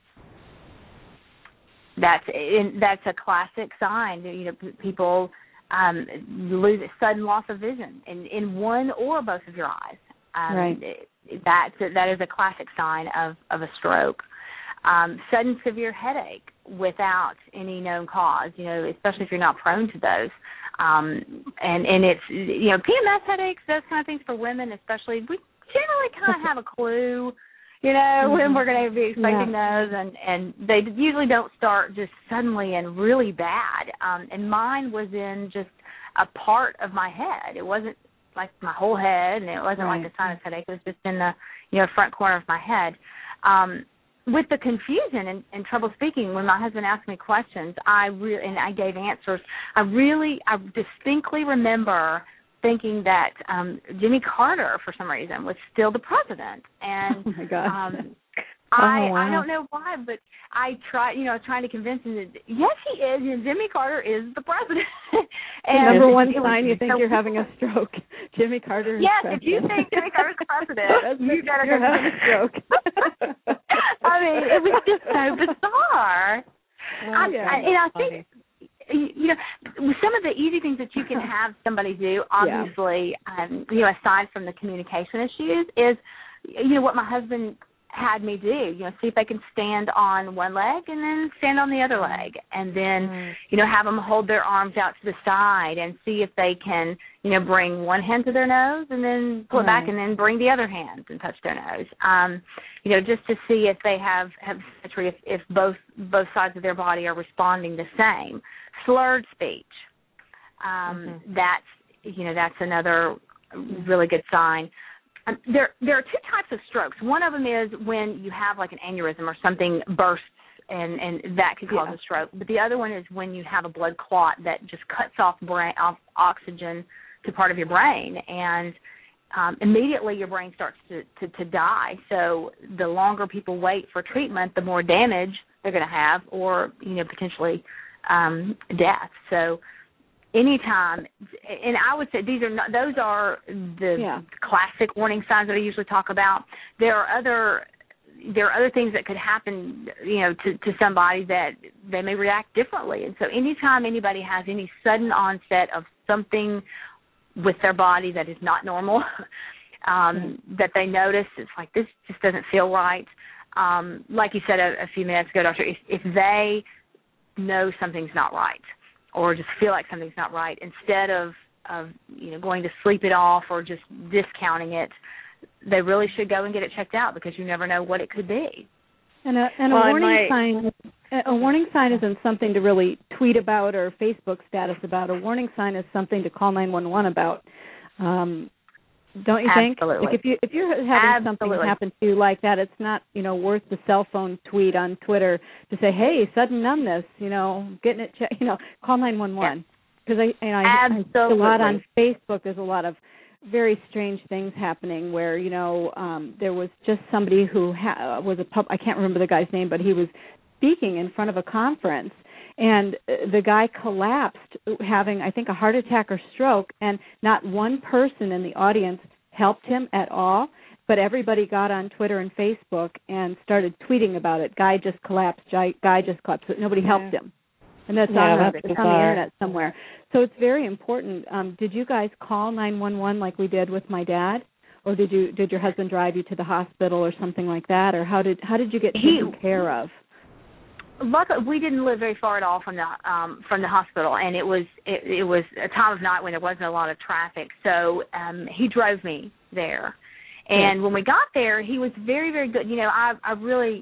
That's that's a classic sign. You know, people um, lose sudden loss of vision in, in one or both of your eyes. Um, right. That that is a classic sign of, of a stroke. Um, sudden severe headache without any known cause. You know, especially if you're not prone to those. Um, and and it's you know P M S headaches, those kind of things for women, especially. We generally kind of have a clue. You know, mm-hmm. when we're going to be expecting yeah. those, and, and they usually don't start just suddenly and really bad. Um, and mine was in just a part of my head. It wasn't like my whole head, and it wasn't right. like a sinus headache. It was just in the, you know, front corner of my head. Um, with the confusion and, and trouble speaking, when my husband asked me questions, I re- and I gave answers, I really, I distinctly remember thinking that um, Jimmy Carter, for some reason, was still the president. And oh my gosh. Um, oh, I wow. I don't know why, but I tried, you know, trying to convince him that, yes, he is, and Jimmy Carter is the president. And the number one it, sign it you think so you're having a stroke. Jimmy Carter is yes, president. if you think Jimmy Carter's president, you better you're go having a stroke. I mean, it was just so bizarre. Well, I, yeah, I, and I funny. think, you know, some of the easy things that you can have somebody do, obviously, yeah. um, you know, aside from the communication issues, is, you know, what my husband had me do. You know, see if they can stand on one leg and then stand on the other leg, and then, mm. you know, have them hold their arms out to the side and see if they can, you know, bring one hand to their nose and then pull it right. back and then bring the other hand and touch their nose. Um, you know, just to see if they have, have symmetry, if, if both both sides of their body are responding the same. Slurred speech. Um, mm-hmm. That's, you know, that's another really good sign. Um, there, there are two types of strokes. One of them is when you have like an aneurysm or something bursts, and, and that could cause yeah. a stroke. But the other one is when you have a blood clot that just cuts off brain, off oxygen to part of your brain, and um, immediately your brain starts to, to, to die. So the longer people wait for treatment, the more damage they're going to have, or, you know, potentially um, death. So anytime, and I would say these are not, those are the yeah. classic warning signs that I usually talk about. There are other there are other things that could happen, you know, to, to somebody that they may react differently. And so anytime anybody has any sudden onset of something with their body that is not normal, um, mm-hmm. that they notice, it's like, this just doesn't feel right. Um, like you said a, a few minutes ago, Doctor, if, if they know something's not right, or just feel like something's not right, instead of, of you know, going to sleep it off or just discounting it, they really should go and get it checked out, because you never know what it could be. And a, and a well, warning my, sign, a warning sign isn't something to really tweet about or Facebook status about. A warning sign is something to call nine one one about. Um, don't you think? Absolutely. Like if you if you're having Absolutely. something happen to you like that, it's not, you know, worth the cell phone tweet on Twitter to say, hey, sudden numbness, you know, getting it checked, you know, call nine one one. Because I, you know, I, I see a lot on Facebook. There's a lot of very strange things happening where, you know, um, there was just somebody who ha- was a pub. I can't remember the guy's name, but he was speaking in front of a conference, and the guy collapsed, having, I think, a heart attack or stroke, and not one person in the audience helped him at all, but everybody got on Twitter and Facebook and started tweeting about it. Guy just collapsed. Guy just collapsed. Nobody helped him. And that's, yeah, on, that's the, it's on the internet somewhere. So it's very important. Um, did you guys call nine one one like we did with my dad? Or did you did your husband drive you to the hospital or something like that? Or how did how did you get taken he, care of? Luckily, we didn't live very far at all from the um, from the hospital, and it was it, it was a time of night when there wasn't a lot of traffic. So um, he drove me there, and yeah. when we got there, he was very very good. You know, I I really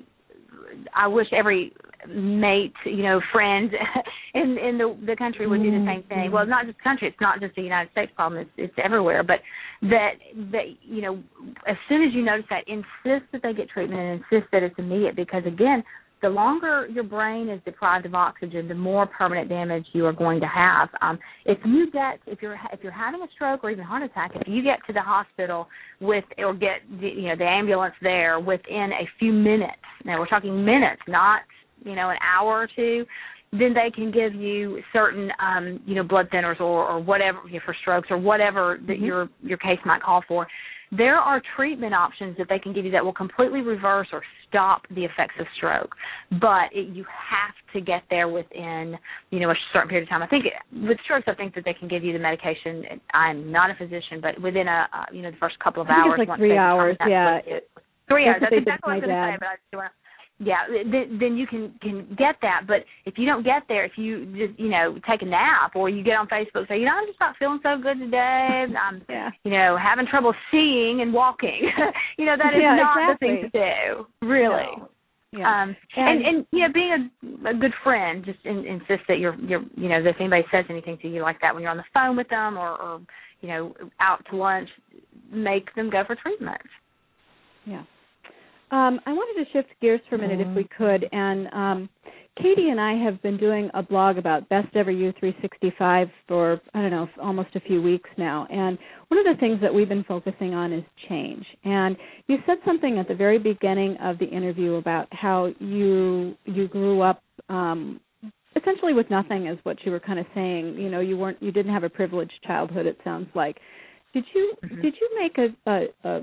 I wish every mate, you know, friend in in the the country would do the same thing. Well, not just the country; it's not just a United States problem; it's it's everywhere. But that that you know, as soon as you notice that, insist that they get treatment and insist that it's immediate, because again, the longer your brain is deprived of oxygen, the more permanent damage you are going to have. Um, if you get, if you're if you're having a stroke or even heart attack, if you get to the hospital with or get the, you know the ambulance there within a few minutes, now we're talking minutes, not you know an hour or two, then they can give you certain um, you know blood thinners or, or whatever you know, for strokes or whatever that mm-hmm. your your case might call for. There are treatment options that they can give you that will completely reverse or stop the effects of stroke, but it, you have to get there within, you know, a certain period of time. I think it, with strokes, I think that they can give you the medication. I'm not a physician, but within a, uh, you know, the first couple of I think hours. It's like three hours, yeah. It, three hours. That's, That's exactly what I was going to say, but I just want to. Yeah, then, then you can, can get that. But if you don't get there, if you just, you know, take a nap or you get on Facebook and say, you know, I'm just not feeling so good today. I'm, yeah. you know, having trouble seeing and walking. you know, that is yeah, not exactly. the thing to do, really. No. Yeah. Um, and, and, and, you know, being a, a good friend, just in, insist that you're, you're, you know, that if anybody says anything to you like that when you're on the phone with them or, or you know, out to lunch, make them go for treatment. Yeah. Um, I wanted to shift gears for a minute mm-hmm. if we could, and um, Katie and I have been doing a blog about Best Ever You three sixty-five for, I don't know, almost a few weeks now, and one of the things that we've been focusing on is change. And you said something at the very beginning of the interview about how you you grew up um, essentially with nothing, is what you were kind of saying. You know, you weren't, you didn't have a privileged childhood, it sounds like. Did you mm-hmm. did you make a, a, a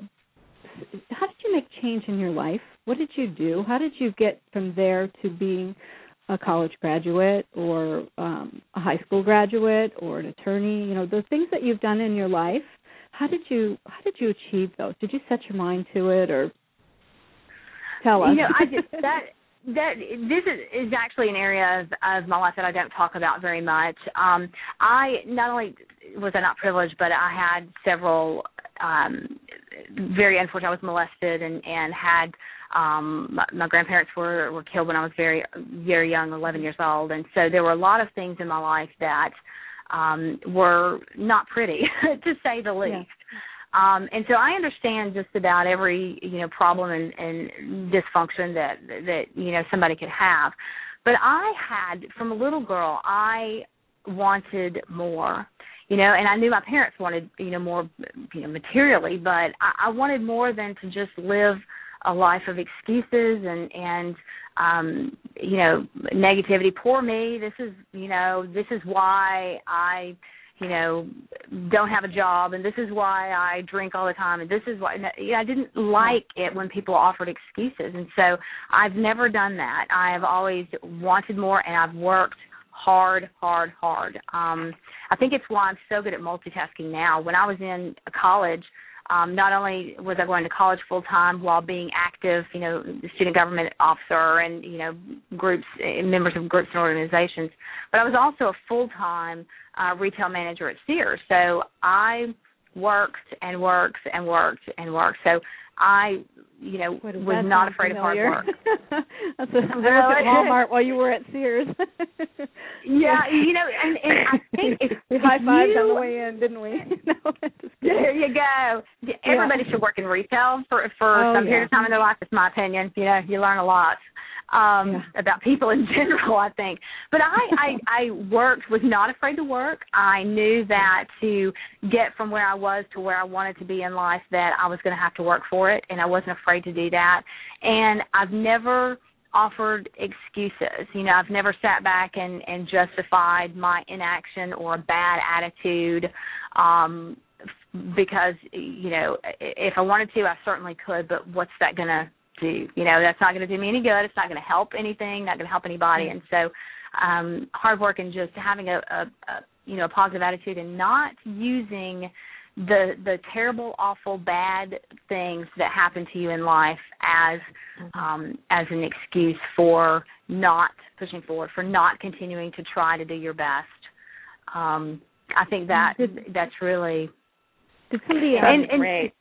how did you make change in your life? What did you do? How did you get from there to being a college graduate or um, a high school graduate or an attorney? You know, the things that you've done in your life, how did you how did you achieve those? Did you set your mind to it? Or Tell us. You know, I just that that this is, is actually an area of, of my life that I don't talk about very much. Um, I not only was I not privileged, but I had several um, very unfortunate. I was molested and and had um, my, my grandparents were were killed when I was very very young, eleven years old, and so there were a lot of things in my life that um, were not pretty, to say the least. Yeah. Um, and so I understand just about every, you know, problem and, and dysfunction that, that, you know, somebody could have. But I had, from a little girl, I wanted more, you know, and I knew my parents wanted, you know, more, you know, materially, but I, I wanted more than to just live a life of excuses and, and um, you know, negativity. Poor me, this is, you know, this is why I, you know, don't have a job, and this is why I drink all the time, and this is why yeah, I didn't like it when people offered excuses, and so I've never done that. I have always wanted more, and I've worked hard, hard, hard. Um, I think it's why I'm so good at multitasking now. When I was in college, um, not only was I going to college full time while being active, you know, student government officer and, you know, groups, members of groups and organizations, but I was also a full time uh, retail manager at Sears. So I worked and worked and worked and worked. So I, you know, What, was not afraid familiar? of hard work. That's a, I worked at Walmart while you were at Sears. Yeah, you know, and, and I think if, we if high fived you, on the way in, didn't we? No, just there you go. Everybody yeah. should work in retail for for oh, some yeah. period of time in their life. It's my opinion. You know, you learn a lot um, yeah. about people in general, I think. But I, I, I worked, was not afraid to work. I knew that to get from where I was to where I wanted to be in life, that I was going to have to work for it, and I wasn't afraid to do that. And I've never offered excuses. You know, I've never sat back and, and justified my inaction or a bad attitude um, because, you know, if I wanted to, I certainly could, but what's that going to do? You know, that's not going to do me any good. It's not going to help anything, not going to help anybody. And so um, hard work and just having a, a, a, you know, a positive attitude and not using the the terrible, awful, bad things that happen to you in life as um, as an excuse for not pushing forward, for not continuing to try to do your best. Um, I think that did, that's really. Did somebody? Uh, and, and, great.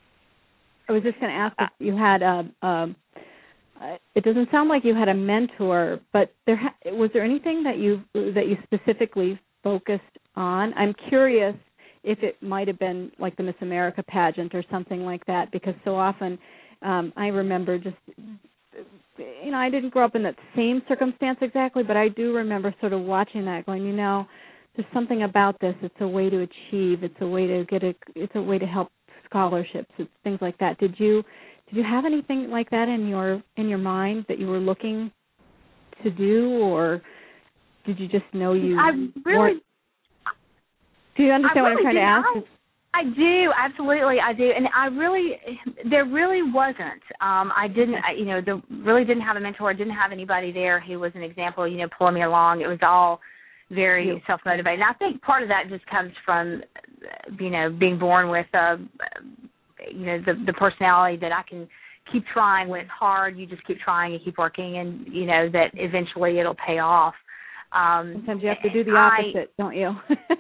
I was just going to ask if you had a. Um, it doesn't sound like you had a mentor, but there ha- was there anything that you that you specifically focused on? I'm curious if it might have been like the Miss America pageant or something like that, because so often um, I remember just, you know, I didn't grow up in that same circumstance exactly, but I do remember sort of watching that going, you know, there's something about this. It's a way to achieve. It's a way to get a, it's a way to help scholarships. It's things like that. Did you, did you have anything like that in your, in your mind that you were looking to do, or did you just know you I really weren't? Do you understand really what I'm trying do. to ask? I, I do, absolutely, I do, and I really, there really wasn't. Um, I didn't, I, you know, the, really didn't have a mentor. I didn't have anybody there who was an example, you know, pulling me along. It was all very yeah. self-motivated. And I think part of that just comes from, you know, being born with, uh, you know, the, the personality that I can keep trying. When it's hard, you just keep trying and keep working, and, you know, that eventually it'll pay off. Um, Sometimes you have to do the opposite, I, don't you?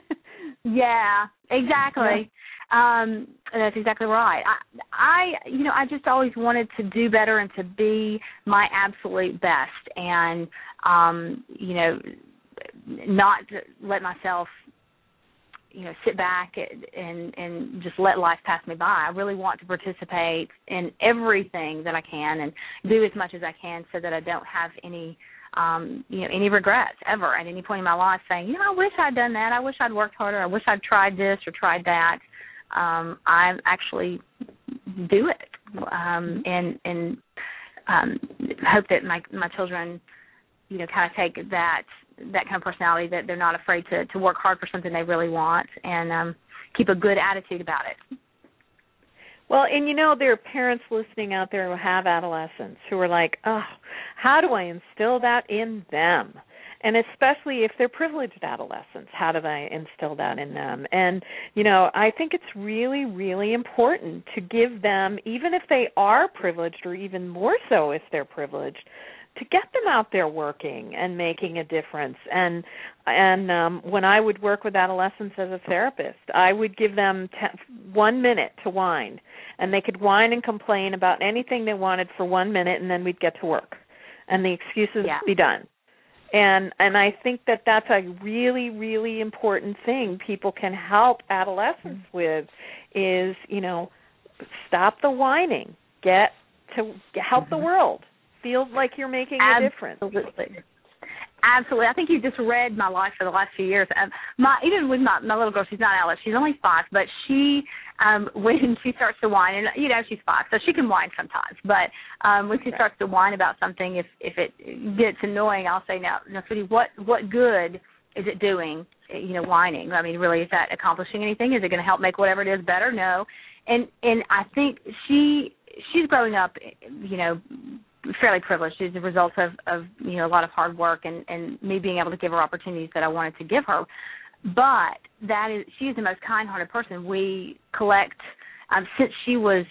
Yeah, exactly. Yeah. Um, that's exactly right. I, I, you know, I just always wanted to do better and to be my absolute best, and um, you know, not let myself, you know, sit back and and just let life pass me by. I really want to participate in everything that I can and do as much as I can, so that I don't have any. Um, you know, any regrets ever at any point in my life, saying, you know, I wish I'd done that. I wish I'd worked harder. I wish I'd tried this or tried that. Um, I actually do it, um, and and um, hope that my my children, you know, kind of take that that kind of personality, that they're not afraid to to work hard for something they really want, and um, keep a good attitude about it. Well, and you know, there are parents listening out there who have adolescents who are like, oh, how do I instill that in them? and especially if they're privileged adolescents, how do I instill that in them? And, you know, I think it's really, really important to give them, even if they are privileged or even more so if they're privileged, to get them out there working and making a difference. And and um, when I would work with adolescents as a therapist, I would give them ten, one minute to whine, and they could whine and complain about anything they wanted for one minute, and then we'd get to work, and the excuses yeah. be done. And and I think that that's a really, really important thing people can help adolescents mm-hmm. with is, you know, stop the whining, get to help mm-hmm. the world. Feel like you're making a difference. Absolutely. Absolutely. I think you just read my life for the last few years. Um, my even with my, my little girl, she's not Alice, she's only five, but she, um, when she starts to whine, and, you know, she's five, so she can whine sometimes, but um, when she starts to whine about something, if if it gets annoying, I'll say, now, now, sweetie, what, what good is it doing, you know, whining? I mean, really, is that accomplishing anything? Is it going to help make whatever it is better? No. And, and I think she she's growing up, you know, fairly privileged as a result of, of you know, a lot of hard work and, and me being able to give her opportunities that I wanted to give her. But that is, she is the most kind-hearted person. We collect, um, since she was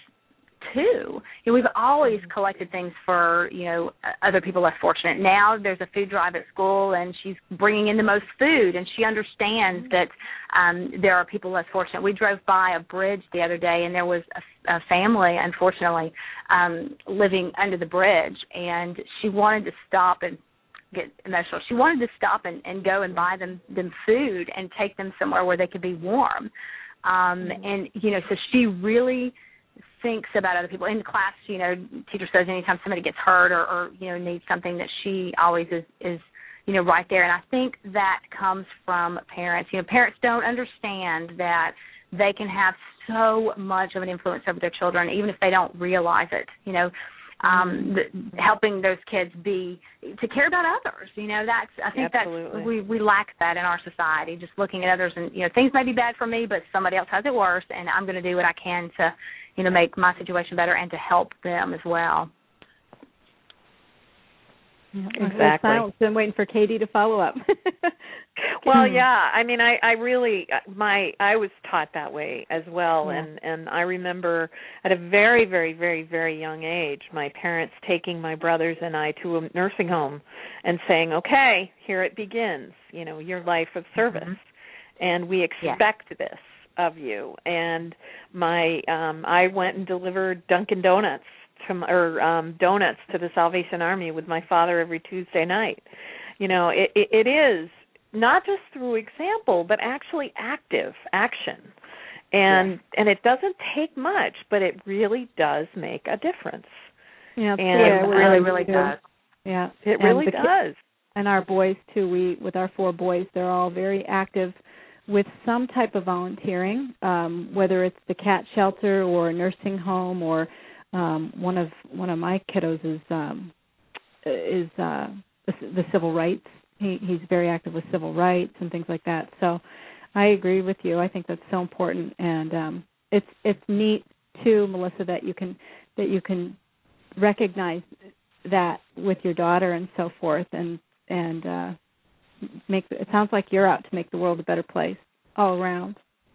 two, you know, we've always collected things for, you know, other people less fortunate. Now there's a food drive at school, and she's bringing in the most food, and she understands that um, there are people less fortunate. We drove by a bridge the other day, and there was a, a family, unfortunately, um, living under the bridge, and she wanted to stop and get emotional. She wanted to stop and, and go and buy them, them food and take them somewhere where they could be warm. Um, mm-hmm. And, you know, so she really thinks about other people. In class, you know, teacher says anytime somebody gets hurt or, or you know, needs something, that she always is, is, you know, right there. And I think that comes from parents. You know, parents don't understand that they can have so much of an influence over their children, even if they don't realize it, you know. Um, the, helping those kids be to care about others, you know. That's I think Absolutely. that's we we lack that in our society. Just looking at others, and you know, things may be bad for me, but somebody else has it worse, and I'm going to do what I can to, you know, make my situation better and to help them as well. Yeah, exactly. I'm waiting for Katie to follow up. Well, yeah. I mean, I, I really my I was taught that way as well, yeah. and and I remember at a very, very, very, very young age, my parents taking my brothers and I to a nursing home and saying, "Okay, here it begins. You know, your life of service, mm-hmm. and we expect yeah. this of you." And my um, I went and delivered Dunkin' Donuts. To, or um, donuts to the Salvation Army with my father every Tuesday night. You know, it, it, it is not just through example, but actually active action. And yes. and it doesn't take much, but it really does make a difference. Yeah, and, yeah it really, um, really does. Yeah, it really and does. And our boys, too, we with our four boys, they're all very active with some type of volunteering, um, whether it's the cat shelter or a nursing home or Um, one of one of my kiddos is um, is uh, the, the civil rights. He, he's very active with civil rights and things like that. So I agree with you. I think that's so important, and um, it's it's neat too, Melissa, that you can that you can recognize that with your daughter and so forth, and and uh, make. It sounds like you're out to make the world a better place all around.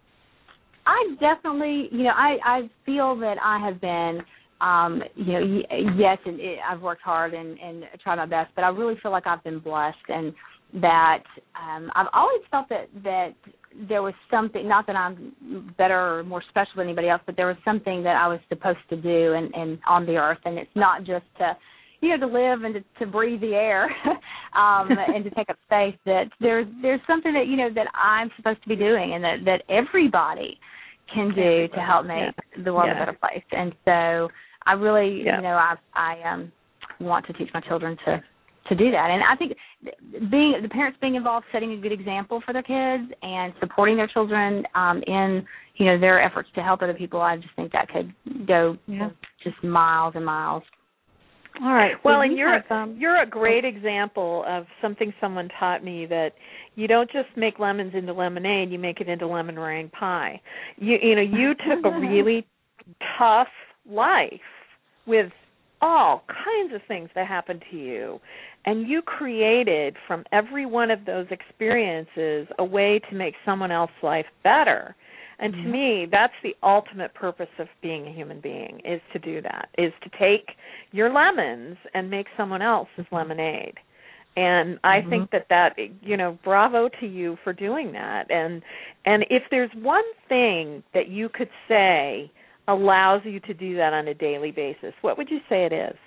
I definitely, you know, I I feel that I have been. Um, you know, yes, and it, I've worked hard and, and tried my best, but I really feel like I've been blessed, and that um, I've always felt that, that there was something, not that I'm better or more special than anybody else, but there was something that I was supposed to do and, and on the earth, and it's not just to, you know, to live and to, to breathe the air um, and to take up space, that there's, there's something that, you know, that I'm supposed to be doing, and that, that everybody can do everybody. to help make yeah. the world yeah. a better place. And so I really, yeah. you know, I I um, want to teach my children to, to do that. And I think being the parents being involved, setting a good example for their kids and supporting their children um, in, you know, their efforts to help other people, I just think that could go yeah. just miles and miles. All right. Well, and you're um, you're a great example of something someone taught me, that you don't just make lemons into lemonade, you make it into lemon meringue pie. You you know, you took a really tough life with all kinds of things that happened to you, and you created from every one of those experiences a way to make someone else's life better. And to me, that's the ultimate purpose of being a human being, is to do that, is to take your lemons and make someone else's lemonade. And I mm-hmm. think that that, you know, bravo to you for doing that. And and if there's one thing that you could say allows you to do that on a daily basis, what would you say it is?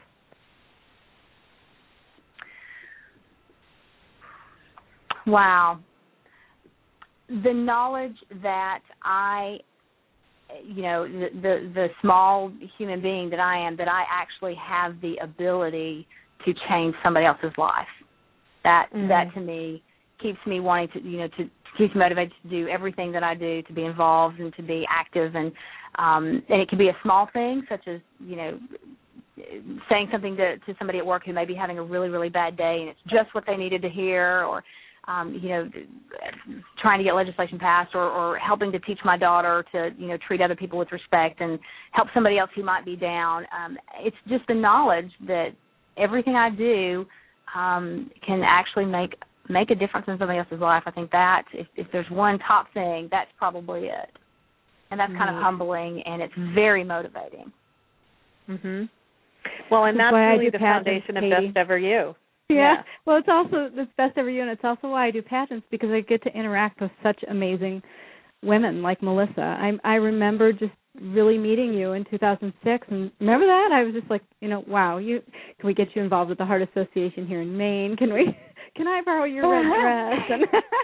Wow. The knowledge that I, you know, the, the the small human being that I am, that I actually have the ability to change somebody else's life. That mm-hmm. that to me keeps me wanting to, you know, to keeps me motivated to do everything that I do, to be involved and to be active, and um, and it can be a small thing, such as, you know, saying something to, to somebody at work who may be having a really, really bad day, and it's just what they needed to hear, or um, you know, trying to get legislation passed, or, or helping to teach my daughter to, you know, treat other people with respect and help somebody else who might be down. Um, it's just the knowledge that everything I do um, can actually make make a difference in somebody else's life. I think that if, if there's one top thing, that's probably it. And that's mm-hmm. kind of humbling, and it's very motivating. Mm-hmm. Well, and that's, that's really the foundation of Best Ever You. Yeah. yeah. Well, it's also the Best Ever You, and it's also why I do pageants, because I get to interact with such amazing women like Melissa. I I remember just really meeting you in two thousand six, and remember that? I was just like, you know, wow, you can we get you involved with the Heart Association here in Maine? Can we can I borrow your red dress? And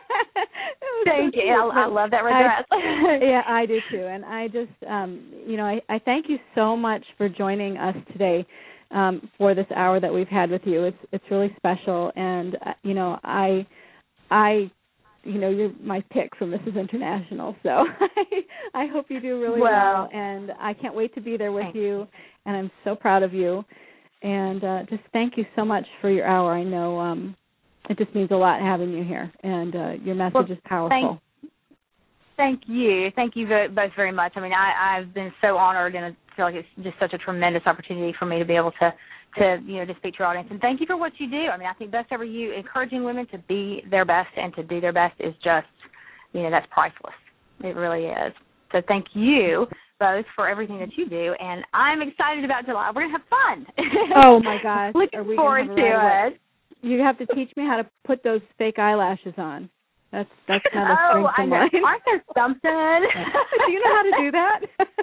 thank so you. I, I love that red dress. I, yeah, I do too. And I just um you know, I, I thank you so much for joining us today. Um, for this hour that we've had with you. It's it's really special, and uh, you know, I I you know, you're my pick for Missus International, so I, I hope you do really well. well, and I can't wait to be there with Thanks. you, and I'm so proud of you, and uh, just thank you so much for your hour. I know um, it just means a lot having you here, and uh, your message well, is powerful. Thank, thank you. Thank you both very much. I mean, I, I've been so honored, and I feel like it's just such a tremendous opportunity for me to be able to, to, you know, to speak to your audience. And thank you for what you do. I mean, I think Best Ever You, encouraging women to be their best and to do their best is just, you know, that's priceless. It really is. So thank you both for everything that you do. And I'm excited about July. We're going to have fun. Oh, my gosh. Looking Are we forward to right it. You have to teach me how to put those fake eyelashes on. That's that's not a oh, I know. Aren't there something? Do you know how to do that?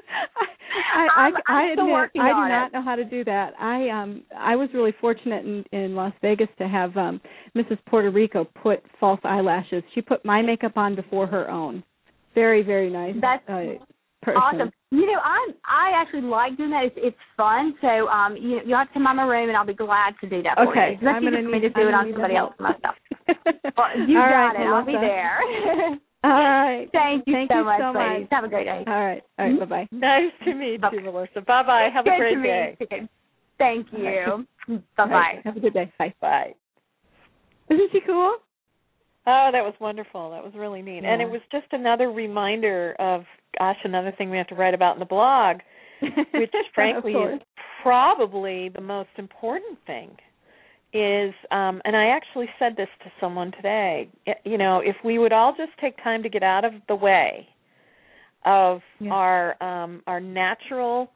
I I, um, I, I admit I do not it. know how to do that. I um I was really fortunate in, in Las Vegas to have um Missus Puerto Rico put false eyelashes. She put my makeup on before her own. Very very nice. That's uh, person. Awesome. You know, I I actually like doing that. It's, it's fun. So um, you you have to come by my room, and I'll be glad to do that for okay. you. I'm going to need to do it on somebody else's myself. Well, you All got right, it. Melissa. I'll be there. All right. Thank you Thank so you much, so ladies. much. Have a great day. All right. All right. Mm-hmm. Bye-bye. Nice to meet Bye. you, Melissa. Bye-bye. Have Good a great to day. Meet you. Thank you. Right. Bye-bye. Right. Have a good day. Bye. Bye. Isn't she cool? Oh, that was wonderful. That was really neat. Yeah. And it was just another reminder of, gosh, another thing we have to write about in the blog, which frankly is probably the most important thing, is, um, and I actually said this to someone today, you know, if we would all just take time to get out of the way of yeah. our um, our natural,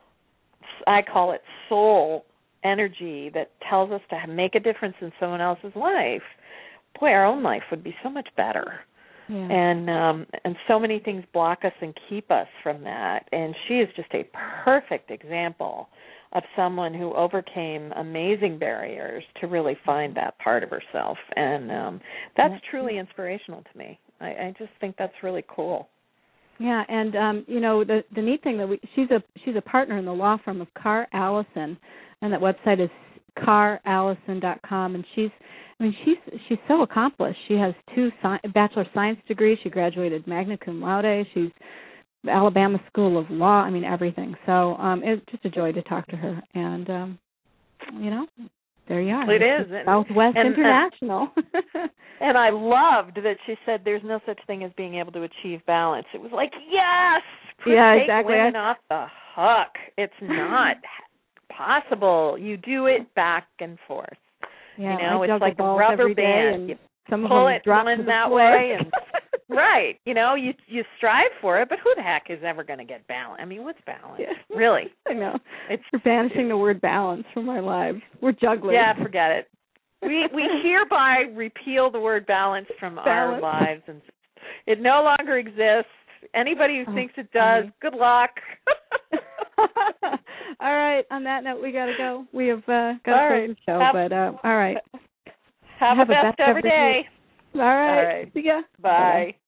I call it soul energy that tells us to make a difference in someone else's life, boy, our own life would be so much better. Yeah. And um, and so many things block us and keep us from that. And she is just a perfect example of someone who overcame amazing barriers to really find that part of herself. And um, that's yeah. truly inspirational to me. I, I just think that's really cool. Yeah, and um, you know, the the neat thing that we she's a she's a partner in the law firm of Carr Allison, and that website is carr allison dot com, and she's I mean, she's she's so accomplished. She has two sci- bachelor of science degrees. She graduated magna cum laude. She's Alabama School of Law. I mean, everything. So um, it's just a joy to talk to her. And, um, you know, there you are. It is. Southwest and, International. And, and I loved that she said there's no such thing as being able to achieve balance. It was like, yes! Yeah, take exactly. women off the hook. It's not possible. You do it back and forth. Yeah, you know, I it's like a balls rubber every day band. and You some of pull them it drop one to the that floor. way, and right. You know, you you strive for it, but who the heck is ever going to get balance? I mean, what's balance? Yeah. Really? I know. It's We're banishing the word balance from our lives. We're jugglers. Yeah, forget it. We we hereby repeal the word balance from Balance. our lives, and it no longer exists. Anybody who Oh, thinks it does, funny. good luck. All right. On that note, we got to go. We have uh, got All to right. close the show, Have, but uh, all right. Have, Have a a best best ever ever day. All right. All right. See ya. Bye.